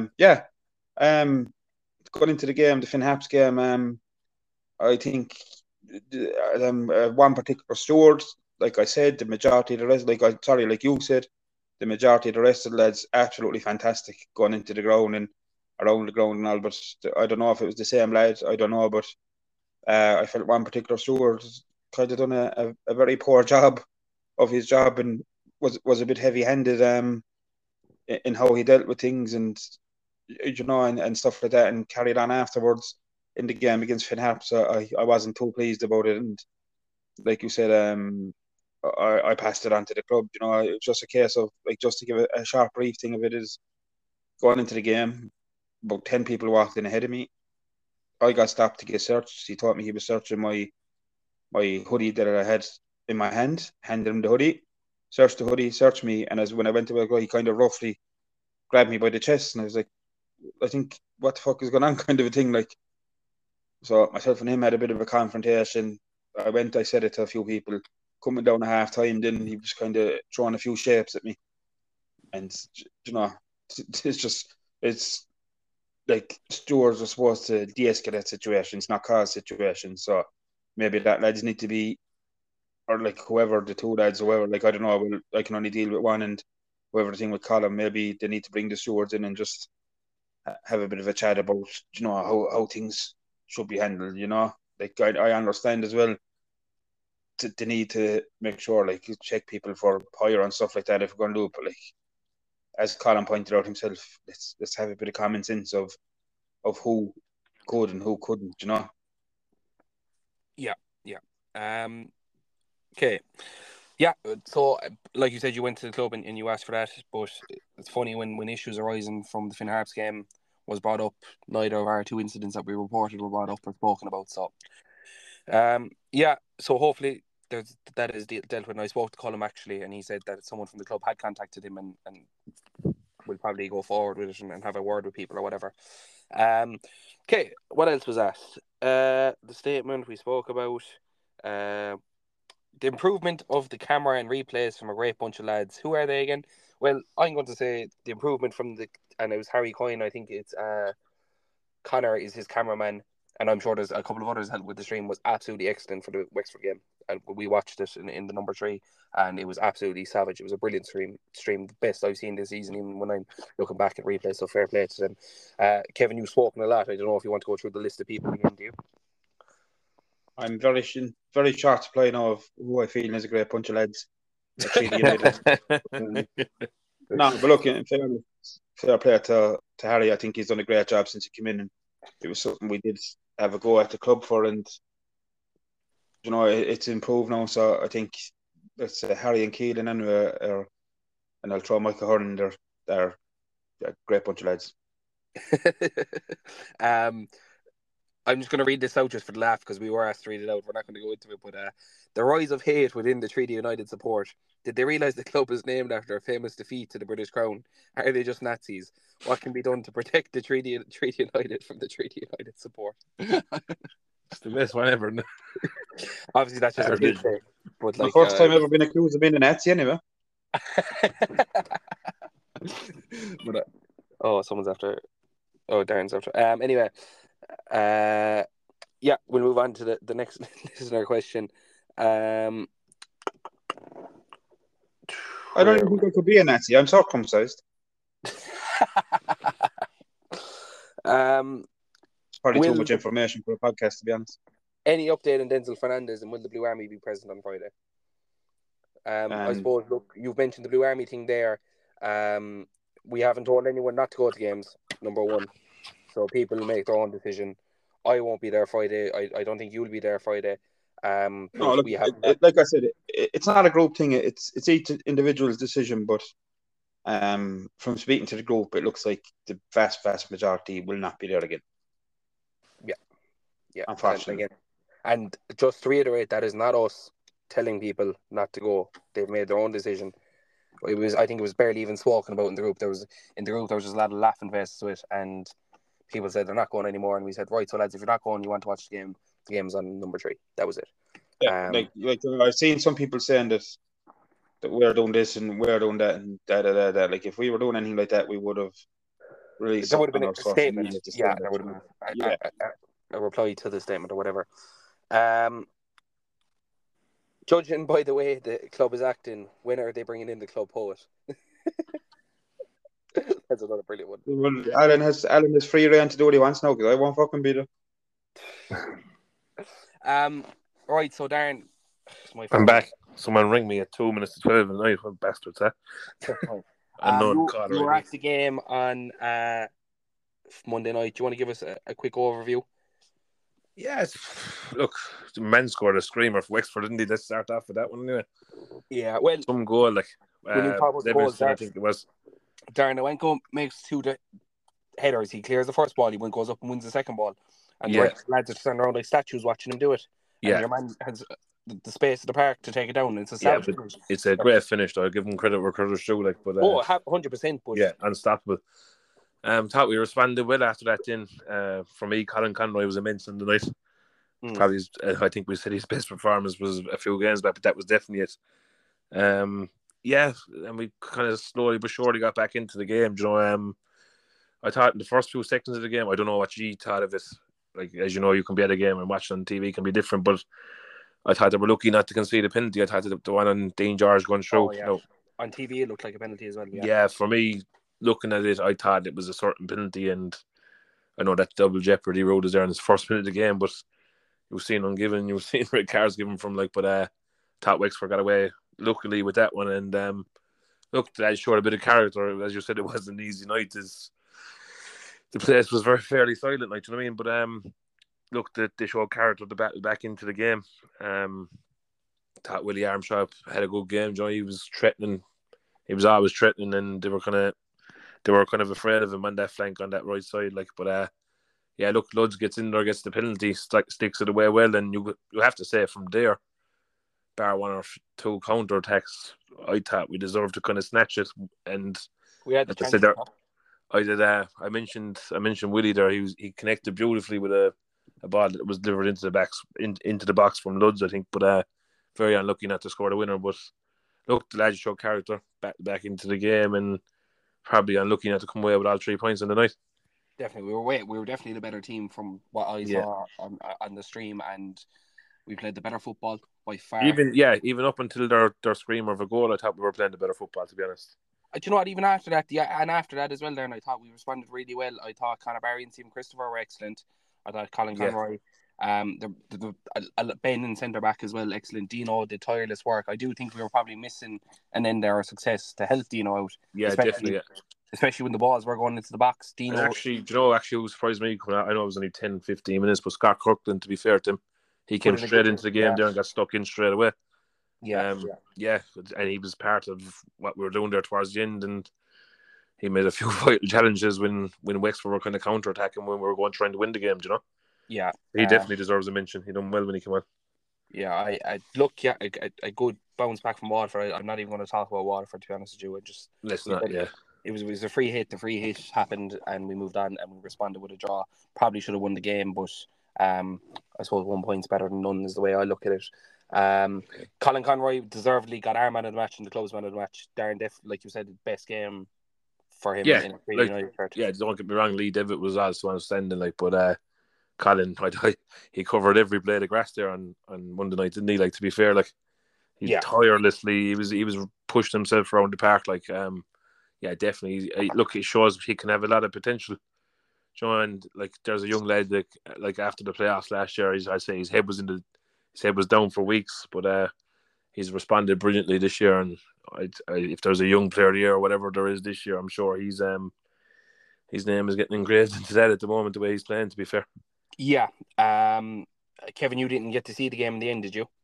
going into the game, the Finn Haps game, I think one particular steward, like I said, the majority of the rest, like you said, the majority of the rest of the lads absolutely fantastic going into the ground and around the ground and all. But I don't know if it was the same lad. I don't know, but I felt one particular steward kind of done a very poor job of his job and was a bit heavy-handed in how he dealt with things and and stuff like that, and carried on afterwards in the game against Finn Harps. So I wasn't too pleased about it, and like you said, I passed it on to the club. It was just a case of, just to give a sharp brief thing of it, is going into the game, about 10 people walked in ahead of me. I got stopped to get searched. He told me he was searching my hoodie that I had in my hand, handed him the hoodie, searched the hoodie, searched me, and when I went to go, he kind of roughly grabbed me by the chest, and I was like, I think, what the fuck is going on, kind of a thing. Like, so myself and him had a bit of a confrontation. I said it to a few people. Coming down at half time, then he was kind of throwing a few shapes at me. And, it's like stewards are supposed to de-escalate situations, not cause situations. So maybe that lads need to be, or like whoever, the two lads, whoever, like, I don't know, I can only deal with one, and whoever the thing with Colin, maybe they need to bring the stewards in and just have a bit of a chat about, how things should be handled, Like, I understand as well the need to make sure, like, you check people for hire and stuff like that if we're going to do it, but like, as Colin pointed out himself, let's have a bit of common sense of who could and who couldn't, Yeah. Okay. Yeah, so like you said, you went to the club and you asked for that, but it's funny when issues arising from the Finn Harps game was brought up, neither of our two incidents that we reported were brought up or spoken about. So, so hopefully that is dealt with. And I spoke to Colin actually, and he said that someone from the club had contacted him and will probably go forward with it and have a word with people or whatever. Okay, what else was asked? The statement we spoke about. The improvement of the camera and replays from a great bunch of lads. Who are they again? Well, I'm going to say the improvement and it was Harry Coyne. I think it's Connor is his cameraman, and I'm sure there's a couple of others helped with the stream. Was absolutely excellent for the Wexford game, and we watched it in the number 3, and it was absolutely savage. It was a brilliant stream, the best I've seen this season, even when I'm looking back at replays. So fair play to them. Kevin, you've spoken a lot. I don't know if you want to go through the list of people again, do you? I'm very short supply now of who I feel is a great bunch of lads. No, but look, in fair play to Harry. I think he's done a great job since he came in, and it was something we did have a go at the club for, and it's improved now. So I think it's Harry and Keelan anyway, and I'll throw Michael Hearn. They're a great bunch of lads. I'm just going to read this out just for the laugh because we were asked to read it out. We're not going to go into it, but the rise of hate within the Treaty United support. Did they realise the club is named after a famous defeat to the British Crown? Are they just Nazis? What can be done to protect the Treaty United from the Treaty United support? It's the best one ever. Obviously, that's just a big thing. But the first time I've ever been accused of being a Nazi, anyway. But, someone's after. Oh, Darren's after. Anyway. We'll move on to the next listener question. I don't even think I could be a Nazi. I'm circumcised. Probably too much information for a podcast, to be honest. Any update on Denzel Fernandez, and will the Blue Army be present on Friday? I suppose, look, you've mentioned the Blue Army thing there. We haven't told anyone not to go to games, number 1. So people make their own decision. I won't be there Friday. I don't think you'll be there Friday. No, look, like I said, it's not a group thing. It's each individual's decision. But from speaking to the group, it looks like the vast majority will not be there again. Yeah. Unfortunately. And just to reiterate, that is not us telling people not to go. They've made their own decision. I think it was barely even spoken about in the group. There was just a lot of laughing faces to it, and people said they're not going anymore, and we said, right, so lads, if you're not going, you want to watch the game's on number 3. That was it. Yeah, like I've seen some people saying that we're doing this and we're doing that and da. Like, if we were doing anything like that, we would have released. There would have been a statement. Yeah, there would have been a reply to the statement or whatever. Judging by the way the club is acting, when are they bringing in the club poet? That's another brilliant one. Well, Alan has free reign to do what he wants now, because I won't fucking be there. Right, so Darren, I'm back. Someone ring me at 2 minutes to 12 at night. What bastards, huh? You were at the game on Monday night. Do you want to give us a quick overview? Yes. Look, the men scored a screamer for Wexford, didn't they? Let's start off with that one anyway. Yeah, well, some goal, like when you talk about goals, I think it was. Darren Owenko makes 2 headers. He clears the first ball. He goes up and wins the second ball. And the lads are standing around like statues watching him do it. And your man has the space of the park to take it down. It's a Yeah, savage but finish. it's a great finish, though. I give him credit where credit's due, like, but 100%. But yeah, unstoppable. Thought we responded well after that. Then, for me, Colin Conroy was immense in the night. Probably, I think we said his best performance was a few games back, but that was definitely it. Yeah, and we kind of slowly but surely got back into the game. You know, I thought in the first few seconds of the game, I don't know what G thought of it. Like, as you know, you can be at a game and watching on TV can be different, but I thought they were lucky not to concede a penalty. I thought the one on Dean George going through. Oh, yeah. No. On TV, it looked like a penalty as well. Yeah, for me, looking at it, I thought it was a certain penalty, and I know that double jeopardy rule is there in his first minute of the game, but you were seeing ungiven, you were seeing red cards given from, like, but thought Wexford got away luckily with that one, and look, that showed a bit of character. As you said, it wasn't an easy night. The place was fairly silent, like, do you know what I mean? But look, they showed character back into the game. Thought Willie Armstrong had a good game. Johnny, he was threatening. He was always threatening, and they were kind of afraid of him on that flank on that right side. Like, but yeah, look, Ludds gets in there, gets the penalty, sticks it away well, and you have to say from there, bar one or two counter attacks, I thought we deserved to kind of snatch it, and we had the chance. I mentioned Willie there. He connected beautifully with a ball that was delivered into the box from Ludds, I think, but very unlucky not to score the winner. But look, the lads showed character back into the game, and probably unlucky not to come away with all 3 points in the night. Definitely, we were definitely the better team from what I saw on the stream, and we played the better football by far. Even up until their screamer of a goal, I thought we were playing the better football, to be honest. Do you know what? Even after that, and after that as well, then I thought we responded really well. I thought Conor Barry and Stephen Christopher were excellent. I thought Colin Conroy, Ben in centre back as well, excellent. Dino did tireless work. I do think we were probably missing an end there of success to help Dino out. Yeah, definitely. Yeah. Especially when the balls were going into the box. Dino. And actually, do you know, who surprised me coming out? I know it was only 10-15 minutes, but Scott Kirkland, to be fair to him, he came straight into the game there and got stuck in straight away. Yeah, and he was part of what we were doing there towards the end, and he made a few vital challenges when Wexford were kind of counter-attacking when we were trying to win the game, do you know? Yeah. He definitely deserves a mention. He done well when he came on. Yeah, I a good bounce back from Waterford. I'm not even going to talk about Waterford, to be honest with you. Let's not, yeah. It was a free hit. The free hit happened, and we moved on, and we responded with a draw. Probably should have won the game, but I suppose 1 point's better than none is the way I look at it. Colin Conroy deservedly got our man of the match and the club's man of the match. Darren Duff, like you said, best game for him. Yeah, don't get me wrong, Lee Devitt was also outstanding, like, but Colin, he covered every blade of grass there on Monday night, didn't he? Like, to be fair, like, tirelessly, he was pushing himself around the park, like, yeah, definitely. Look, it shows he can have a lot of potential. And like, there's a young lad that, like, after the playoffs last year, I'd say his head was down for weeks, but he's responded brilliantly this year. And if there's a young player of the year or whatever there is this year, I'm sure his name is getting engraved into that at the moment, the way he's playing, to be fair. Yeah. Kevin, you didn't get to see the game in the end, did you?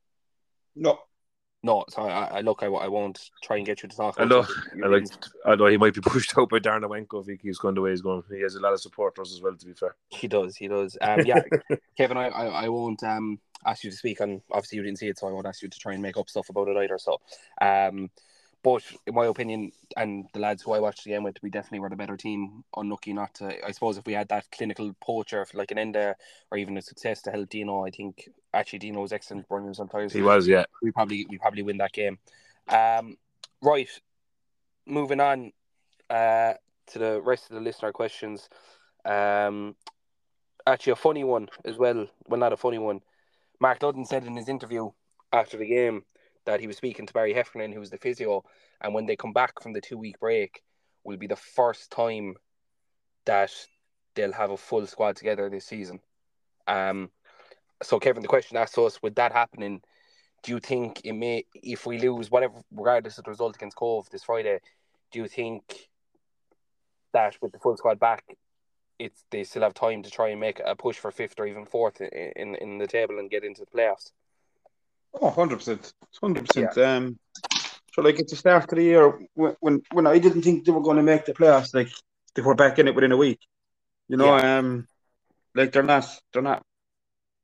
No, so I won't try and get you to talk about it. I know he might be pushed out by Darren Awenko if he keeps going the way he's going. He has a lot of supporters as well, to be fair. He does. Yeah, Kevin, I won't ask you to speak on, obviously you didn't see it, so I won't ask you to try and make up stuff about it either. So, but in my opinion, and the lads who I watched the game with, we definitely were the better team. Unlucky not to, I suppose, if we had that clinical poacher, like an end there, or even a success to help Dino, I think actually Dino was excellent burning sometimes. He was, yeah. We probably win that game. Right, moving on to the rest of the listener questions. Actually, a funny one as well. Well, not a funny one. Mark Ludden said in his interview after the game that he was speaking to Barry Heffernan, who was the physio, and when they come back from the 2-week break, will be the first time that they'll have a full squad together this season. So, Kevin, the question asked us, with that happening, do you think it may, if we lose, whatever, regardless of the result against Cove this Friday, do you think that with the full squad back, they still have time to try and make a push for 5th or even 4th in the table and get into the playoffs? Oh, 100%. 100%. Yeah. So, like, at the start of the year, when I didn't think they were going to make the playoffs, like, they were back in it within a week. You know, like, they're not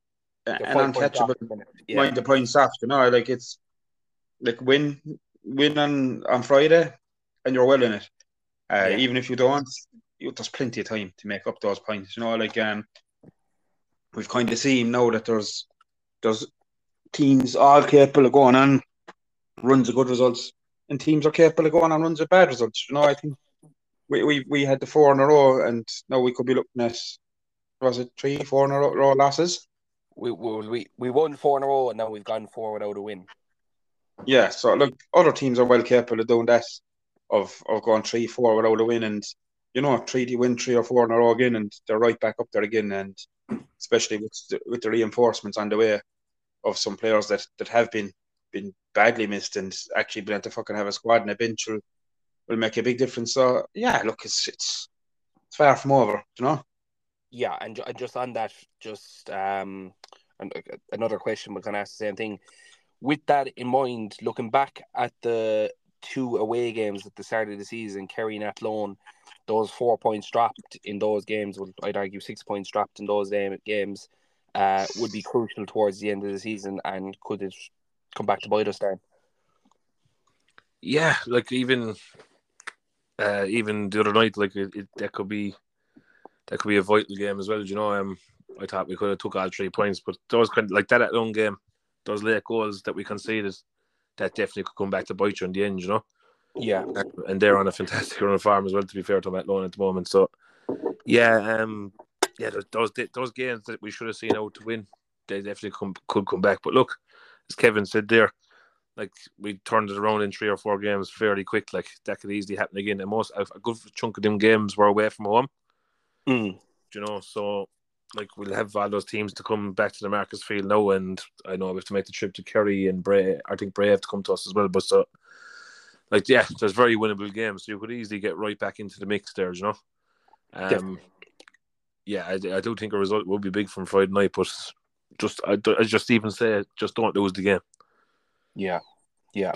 The and 5 points off untouchable. the minute. Yeah. Mind the points off, like it's like win on Friday, and you're well in it. Yeah. Even if you don't, there's plenty of time to make up those points. Like we've kind of seen now that there's teams all capable of going on runs of good results, and teams are capable of going on runs of bad results. I think we had the 4 in a row, and now we could be looking at, was it 3-4 in a row losses? We won 4 in a row, and now we've gone 4 without a win. Yeah, so look, other teams are well capable of doing that, of going 3-4 without a win, and 3 win 3 or 4 in a row again, and they're right back up there again, and especially with the reinforcements on the way of some players that have been badly missed, and actually being able to fucking have a squad and a bench will make a big difference. So yeah, look, it's far from over, Yeah, and just on that, another question, we can ask the same thing. With that in mind, looking back at the 2 away games at the start of the season, Kerry and Athlone, those 4 points dropped in those games, I'd argue 6 points dropped in those games, would be crucial towards the end of the season, and could it come back to bite us then? Yeah, like even the other night, like that could be a vital game as well. I thought we could have took all 3 points, but those kind of like that Athlone game, those late goals that we conceded, that definitely could come back to bite you in the end. Yeah, and they're on a fantastic run of form as well. To be fair to Athlone at the moment, so yeah, those games that we should have seen out to win, they definitely could come back. But look, as Kevin said there, like we turned it around in 3 or 4 games fairly quick. Like that could easily happen again. And a good chunk of them games were away from home. So like we'll have all those teams to come back to the Marcus Field now, and I know we have to make the trip to Kerry and Bray. I think Bray have to come to us as well. But so, like, yeah, there's very winnable games, so you could easily get right back into the mix there. Yeah, I do think a result will be big from Friday night, but I just even say just don't lose the game. Yeah. Yeah.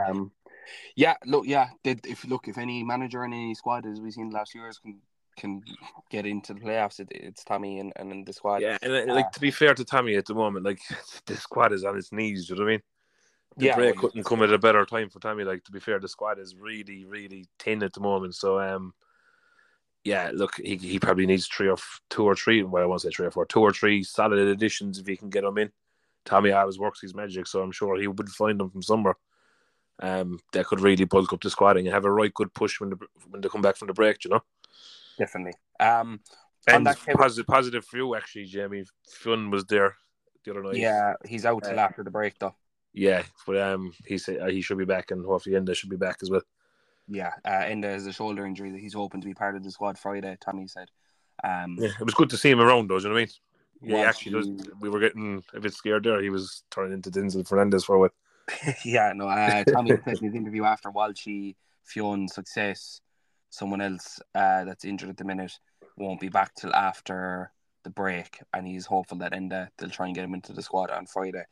If any manager in any squad, as we've seen last years, can get into the playoffs, it's Tommy and the squad. Yeah, and to be fair to Tommy at the moment, like the squad is on its knees. You know what I mean? The break couldn't come at a better time for Tommy. Like, to be fair, the squad is really, really thin at the moment. So yeah, look, he probably needs 2 or 3. Well, I won't say 3 or 4, 2 or 3 solid additions if he can get them in. Tommy always works his magic, so I'm sure he would find them from somewhere. That could really bulk up the squad and have a right good push when they come back from the break. Definitely. And positive for you, actually, Jamie. Fionn was there the other night. Yeah, he's out till after the break, though. Yeah, but he said he should be back, and hopefully Enda should be back as well. Yeah, Enda has a shoulder injury that he's hoping to be part of the squad Friday, Tommy said. Yeah, it was good to see him around, though, do you know what I mean? Yeah, actually, we were getting a bit scared there. He was turning into Denzel Fernandez for a while. Yeah, no, Tommy said in his interview after Walshy, Fionn, Success, someone else that's injured at the minute won't be back till after the break, and he's hopeful that Enda they'll try and get him into the squad on Friday.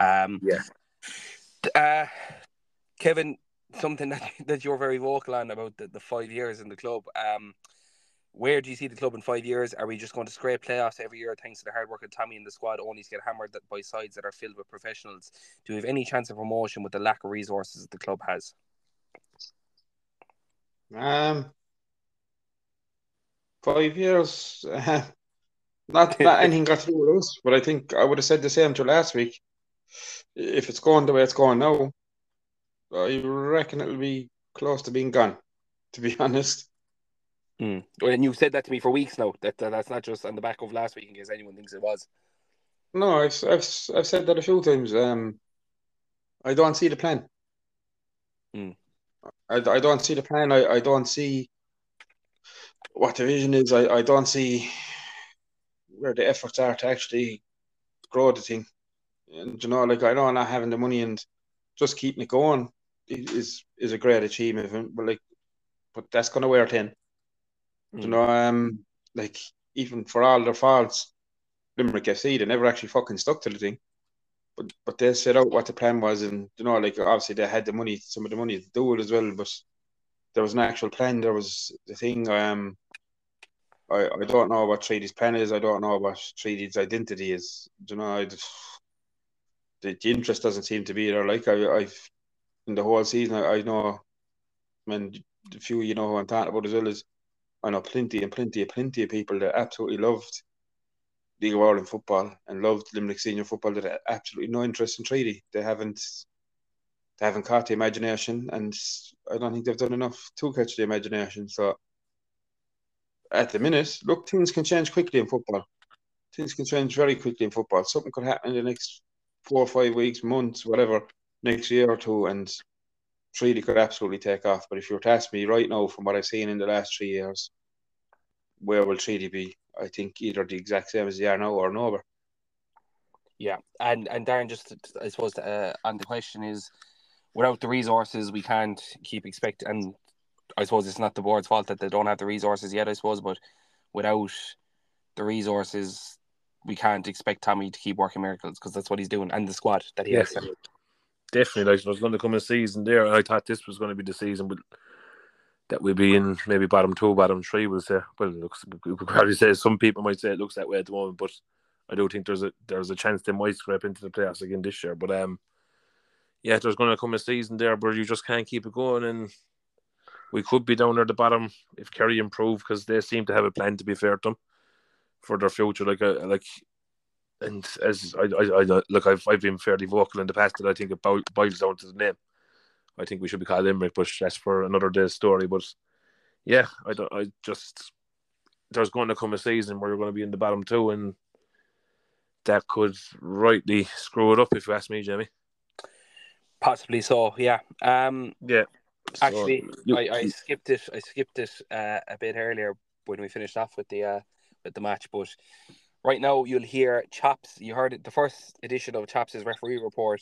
Kevin, something that you're very vocal on about the 5 years in the club. Where do you see the club in 5 years? Are we just going to scrape playoffs every year thanks to the hard work of Tommy and the squad, only to get hammered by sides that are filled with professionals? Do we have any chance of promotion with the lack of resources the club has? 5 years, not anything got to do with us, but I think I would have said the same to last week. If it's going the way it's going now, I reckon it'll be close to being gone, to be honest. Well, and you've said that to me for weeks now. That's not just on the back of last week, in case anyone thinks it was. No, I've said that a few times. I don't see the plan. I don't see the plan. I don't see what the vision is. I don't see where the efforts are to actually grow the thing. And like, I know not having the money and just keeping it going is a great achievement. But that's gonna wear thin. Like, even for all their faults, Limerick FC, they never actually fucking stuck to the thing. But they set out what the plan was, and like, obviously they had some of the money to do it as well. But there was an actual plan. There was the thing. I don't know what Treaty's plan is. I don't know what Treaty's identity is. You know, the interest doesn't seem to be there. Like I've in the whole season, I know, when the few you know who I'm talking about as well is, I know plenty of people that absolutely loved League of Ireland football and loved Limerick senior football that had absolutely no interest in Treaty. They haven't caught the imagination, and I don't think they've done enough to catch the imagination. So at the minute, look, things can change quickly in football. Things can change very quickly in football. Something could happen in the next 4 or 5 weeks, months, whatever, next year or two, and Treaty could absolutely take off. But if you were to ask me right now, from what I've seen in the last 3 years, where will Treaty be? I think either the exact same as they are now or nowhere. Yeah, and Darren, just I suppose on the question is, without the resources, we can't keep expecting. And I suppose it's not the board's fault that they don't have the resources yet, I suppose, but without the resources, we can't expect Tommy to keep working miracles, because that's what he's doing, and the squad that he has. Definitely, like, there was going to come a season there. I thought this was going to be the season that we'd be in maybe bottom 2, bottom 3. We'll say. Well, it looks, we could probably say, some people might say it looks that way at the moment, but I do think there's a chance they might scrape into the playoffs again this year. But yeah, there's going to come a season there where you just can't keep it going, and we could be down at the bottom if Kerry improve, because they seem to have a plan, to be fair to them, for their future. And as I look, I've been fairly vocal in the past that I think it boils down to the name. I think we should be called Limerick, but that's for another day's story. But yeah, there's going to come a season where you're going to be in the bottom 2, and that could rightly screw it up, if you ask me, Jamie. Possibly so, yeah. Yeah. Actually, I skipped it. I skipped it a bit earlier when we finished off with the match. But right now, you'll hear Chops. You heard it, the first edition of Chops' referee report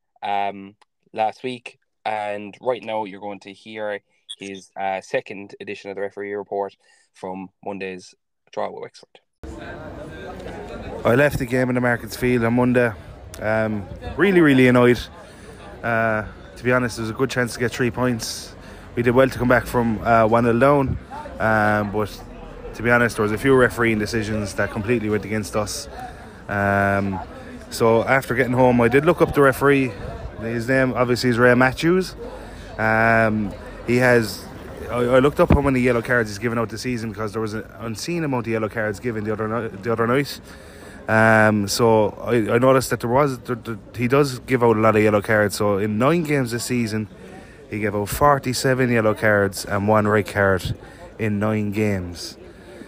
last week, and right now you're going to hear his second edition of the referee report from Monday's draw with Wexford. I left the game in the Markets Field on Monday. Really annoyed. To be honest, there was a good chance to get 3 points. We did well to come back from 1-0 down, but to be honest, there was a few refereeing decisions that completely went against us. So after getting home, I did look up the referee. His name obviously is Ray Matthews. I looked up how many yellow cards he's given out this season, because there was an unseen amount of yellow cards given the other night. So I noticed that he does give out a lot of yellow cards. So in 9 games this season, he gave out 47 yellow cards and 1 red card in 9 games.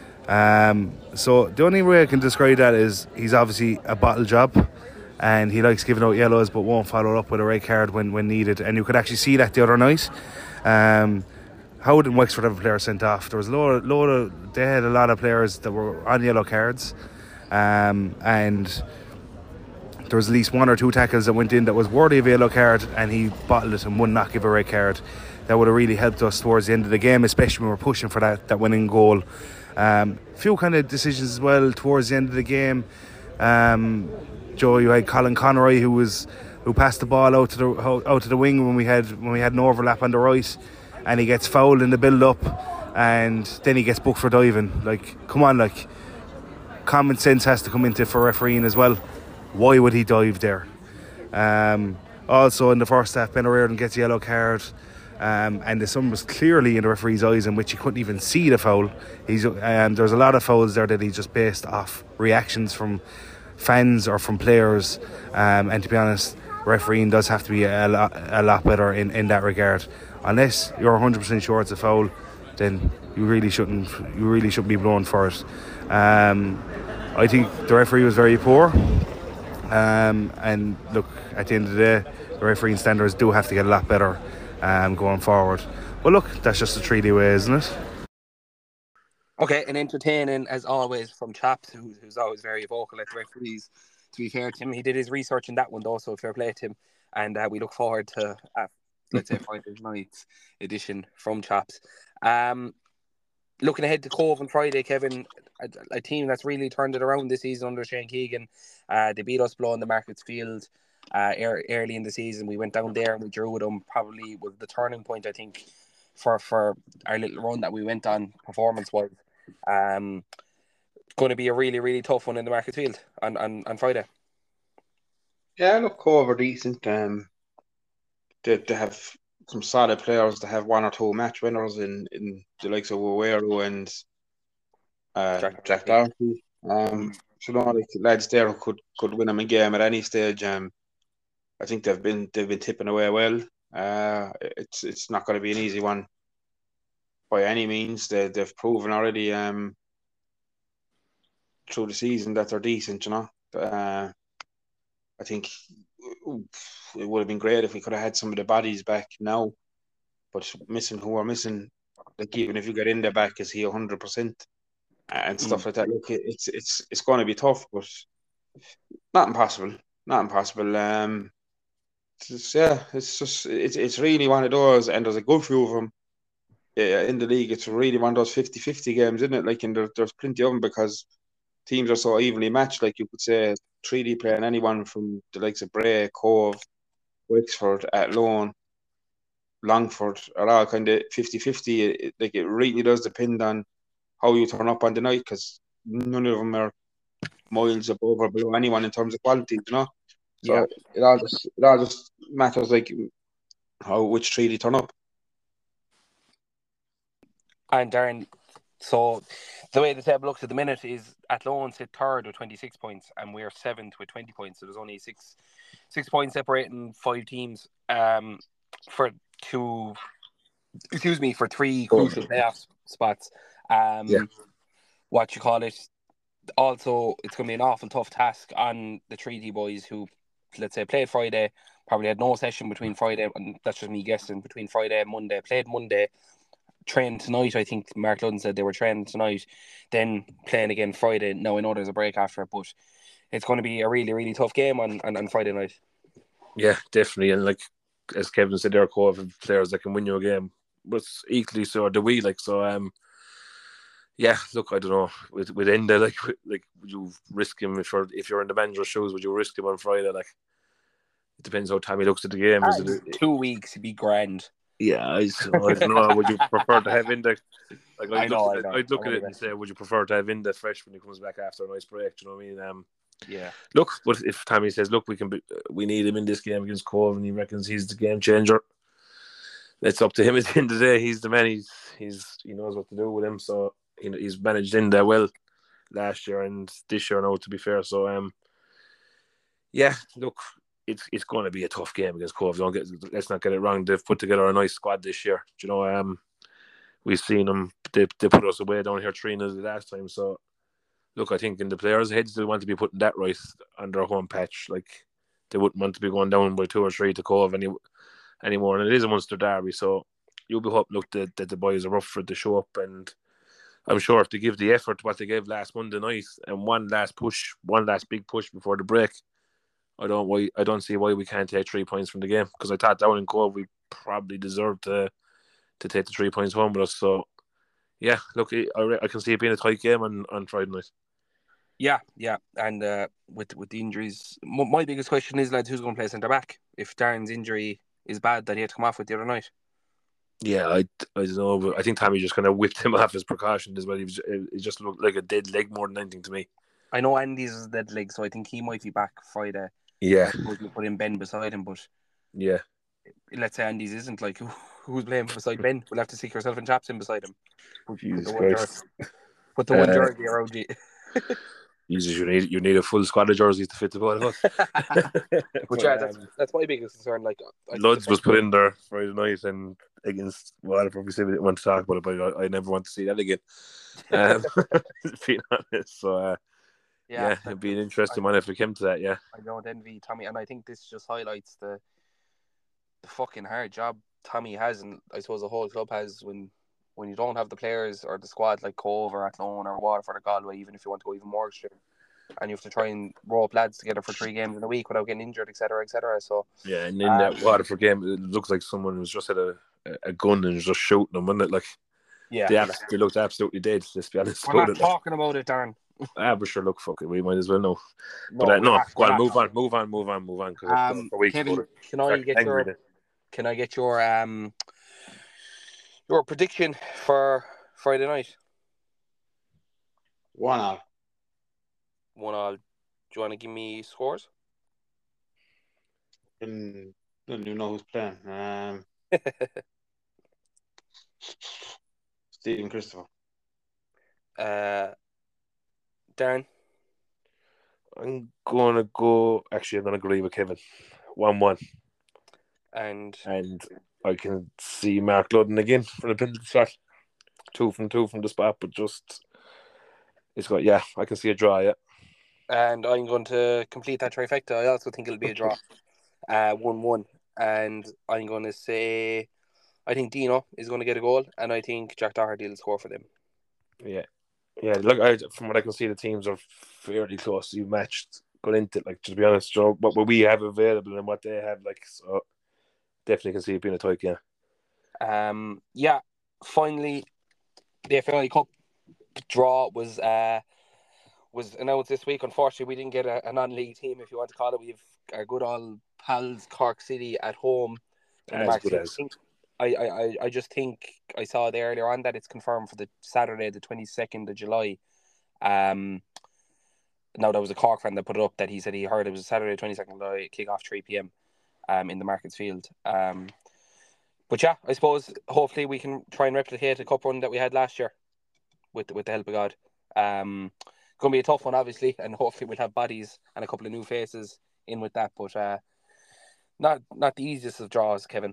So the only way I can describe that is he's obviously a bottle job, and he likes giving out yellows but won't follow up with a red card when needed. And you could actually see that the other night. How did Wexford have a player sent off? There was they had a lot of players that were on yellow cards. And there was at least 1 or 2 tackles that went in that was worthy of a yellow card, and he bottled it and would not give a red card. That would have really helped us towards the end of the game, especially when we were pushing for that winning goal. Few kind of decisions as well towards the end of the game. Joe, you had Colin Conroy who passed the ball out to the wing when we had an overlap on the right, and he gets fouled in the build up, and then he gets booked for diving. Like, come on, like, common sense has to come into for refereeing as well. Why would he dive there? Also in the first half, Ben O'Riordan gets a yellow card, and the sun was clearly in the referee's eyes in which he couldn't even see the foul. There's a lot of fouls there that he just based off reactions from fans or from players, and to be honest, refereeing does have to be a lot better in that regard. Unless you're 100% sure it's a foul, then you really shouldn't be blown for it. I think the referee was very poor, and look, at the end of the day, the refereeing standards do have to get a lot better going forward. But look, that's just the Treaty way, isn't it? Okay, and entertaining as always from Chops, who's always very vocal at the referees. To be fair to him, he did his research in that one though, so fair play to him. And we look forward to, let's say, Friday night's edition from Chops. Looking ahead to Cove on Friday, Kevin, a team that's really turned it around this season under Shane Keegan. They beat us below in the Markets Field early in the season. We went down there and we drew with them. Probably was the turning point, I think, for our little run that we went on performance-wise. Going to be a really, really tough one in the Market Field on Friday. Yeah, look, Cove are decent. They have some solid players. They have one or two match winners in the likes of Owero and Jack Doherty. So no, like lads there who could win them a game at any stage. I think they've been tipping away well. It's not going to be an easy one by any means. They've proven already through the season that they're decent. You know, I think it would have been great if we could have had some of the bodies back now, but missing who are missing. Like even if you get in there back, is he 100% and stuff like that? Look, it's going to be tough, but not impossible. Not impossible. It's really one of those, and there's a good few of them in the league. It's really one of those 50-50 games, isn't it? Like, and there's plenty of them because teams are so evenly matched. Like you could say, 3D playing anyone from the likes of Bray, Cove, Wexford, Athlone, Longford are all kind of 50-50. Like it really does depend on how you turn up on the night because none of them are miles above or below anyone in terms of quality, you know. So it all just matters like which tree they turn up. And Darren, so the way the table looks at the minute is Athlone sit third with 26 points, and we're seventh with 20 points. So there's only six points separating 5 teams. For three crucial playoff spots. What you call it? Also, it's going to be an awful tough task on the Treaty boys who, let's say, played Friday, probably had no session between Friday, and that's just me guessing, between Friday and Monday. Played Monday, trained tonight. I think Mark Ludden said they were training tonight, then playing again Friday. Now I know there's a break after it, but it's going to be a really, really tough game on Friday night. Yeah, definitely. And like as Kevin said, there are Cove players that can win you a game, but equally so do we. Like so, yeah. Look, I don't know. With Enda, like would you risk him if you're in the manager's shoes? Would you risk him on Friday? Like it depends how Tommy looks at the game. Is it 2 weeks to be grand? Yeah, I don't know. Would you prefer to have Enda? Like I'd look at it and say, would you prefer to have Enda fresh when he comes back after a nice break? Do you know what I mean? Yeah. Look, but if Tommy says, "Look, we need him in this game against Cove," and he reckons he's the game changer, it's up to him. At the end of the day, he's the man. He knows what to do with him. So he's managed in there well last year and this year now. To be fair, so yeah. Look, it's going to be a tough game against Cove. Let's not get it wrong. They've put together a nice squad this year. Do you know? We've seen them. They put us away down here 3-0 the last time. So. Look, I think in the players' heads, they want to be putting that right on their home patch. Like, they wouldn't want to be going down by 2 or 3 to Cove anymore. And it is a Munster derby, so you'll be hoping, that the boys are up for it to show up. And I'm sure if they give the effort what they gave last Monday night and one last big push before the break, I don't see why we can't take 3 points from the game. Because I thought down in Cove, we probably deserved to take the 3 points home with us. So, yeah, look, I can see it being a tight game on Friday night. Yeah, and with the injuries, my biggest question is, lads, who's going to play centre back if Darren's injury is bad that he had to come off with the other night? Yeah, I don't know, but I think Tommy just kind of whipped him off as precaution as well. It just looked like a dead leg more than anything to me. I know Andy's is a dead leg, so I think he might be back Friday. Yeah, we'll put in Ben beside him, but yeah, let's say Andy's isn't, like, who's playing beside Ben? We'll have to stick yourself and Chaps in beside him. Put the one jersey around you. Jesus, you need a full squad of jerseys to fit the both of us. But yeah, that's my biggest concern. Like, Luds was put in there Friday night and against Waterford. We didn't want to talk about it, but I never want to see that again. Being honest, so yeah, it'd be an interesting one if we came to that. Yeah, I don't envy Tommy, and I think this just highlights the fucking hard job Tommy has, and I suppose the whole club has when you don't have the players or the squad like Cove or Athlone or Waterford or Galway, even if you want to go even more extreme, and you have to try and rope lads together for 3 games in a week without getting injured, etc., etc. So yeah, and in that Waterford game, it looks like someone was just had a gun and was just shooting them, wasn't it? Like, yeah, they looked absolutely dead. Let's be honest. We're not talking about it, Darren. But sure, look, fuck it, we might as well know. But no, go on, move on. Kevin, can I get your prediction for Friday night? 1-1. 1-1. Do you want to give me scores? And don't even know who's playing. Stephen Christopher. Darren? I'm gonna agree with Kevin. 1-1. And I can see Mark Ludden again for the penalty shot. 2 from the spot, but just I can see a draw, yeah. And I'm going to complete that trifecta. I also think it'll be a draw. 1-1. And I'm going to say I think Dino is going to get a goal, and I think Jack Doherty will score for them. Yeah. Look, from what I can see, the teams are fairly closely matched going into it. Like, to be honest, Joe, what we have available and what they have, like, so definitely can see it being a tight game. Finally, the FAI Cup draw was announced this week. Unfortunately, we didn't get a non-league team, if you want to call it. We've our good old pals Cork City at home. As good as. I just think I saw there earlier on that it's confirmed for the Saturday, the 22nd of July. Now, there was a Cork fan that put it up that he said he heard it was a Saturday, 22nd of July, kick off 3 p.m. In the Markets Field. But yeah, I suppose hopefully we can try and replicate a cup run that we had last year with the help of God. Going to be a tough one, obviously, and hopefully we'll have bodies and a couple of new faces in with that. But not the easiest of draws, Kevin.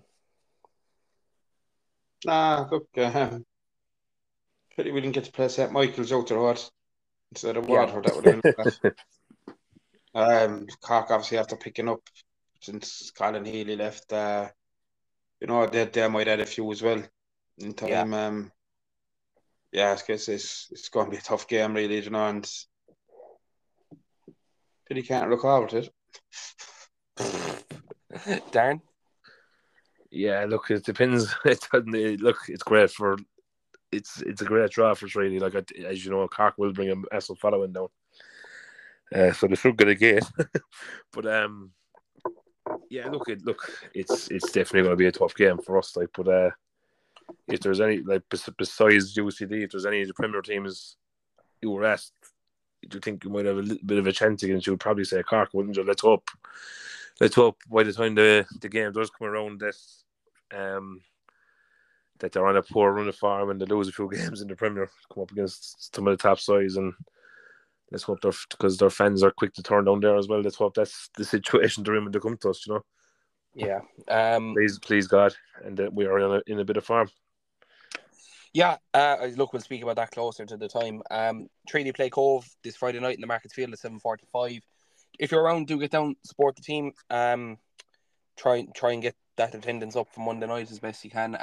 Nah, look, pity we didn't get to play St. Michael's out there, what? Instead of Waterford, that would have been Cork obviously after picking up since Colin Healy left. They might add a few as well in time. I guess it's going to be a tough game, really, and pity can't look over to it. Darren? Yeah, look, it depends. It's great for it's a great draw for us, really. Like, as you know, Cork will bring a massive following down, so they should get a gate. But it's definitely going to be a tough game for us. Like, but if there's any, like, besides UCD, if there's any of the Premier teams you were asked, do you think you might have a little bit of a chance against? You would probably say Cork, wouldn't you? Let's hope by the time the game does come around that they're on a poor run of form and they lose a few games in the Premier, come up against some of the top sides, and let's hope because their fans are quick to turn down there as well. Let's hope that's the situation they're in when they come to us, you know. Yeah. Please God, and that we are in a bit of form. Yeah, look, we'll speak about that closer to the time. Treaty play Cove this Friday night in the Markets Field at 7:45. If you're around, do get down, support the team. Try and get that attendance up for Monday night as best you can.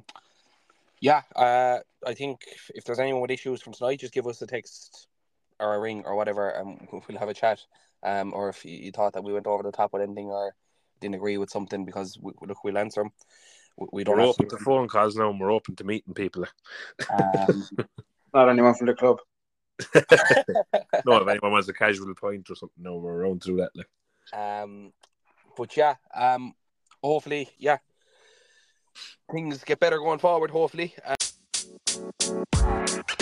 I think if there's anyone with issues from tonight, just give us a text or a ring or whatever, and we'll have a chat. Or if you thought that we went over the top with anything or didn't agree with something, because we'll answer them. We're open to phone calls now, and we're open to meeting people. Not anyone from the club. No, if anyone wants a casual point or something, no, we're around through that. But yeah, hopefully, things get better going forward. Hopefully.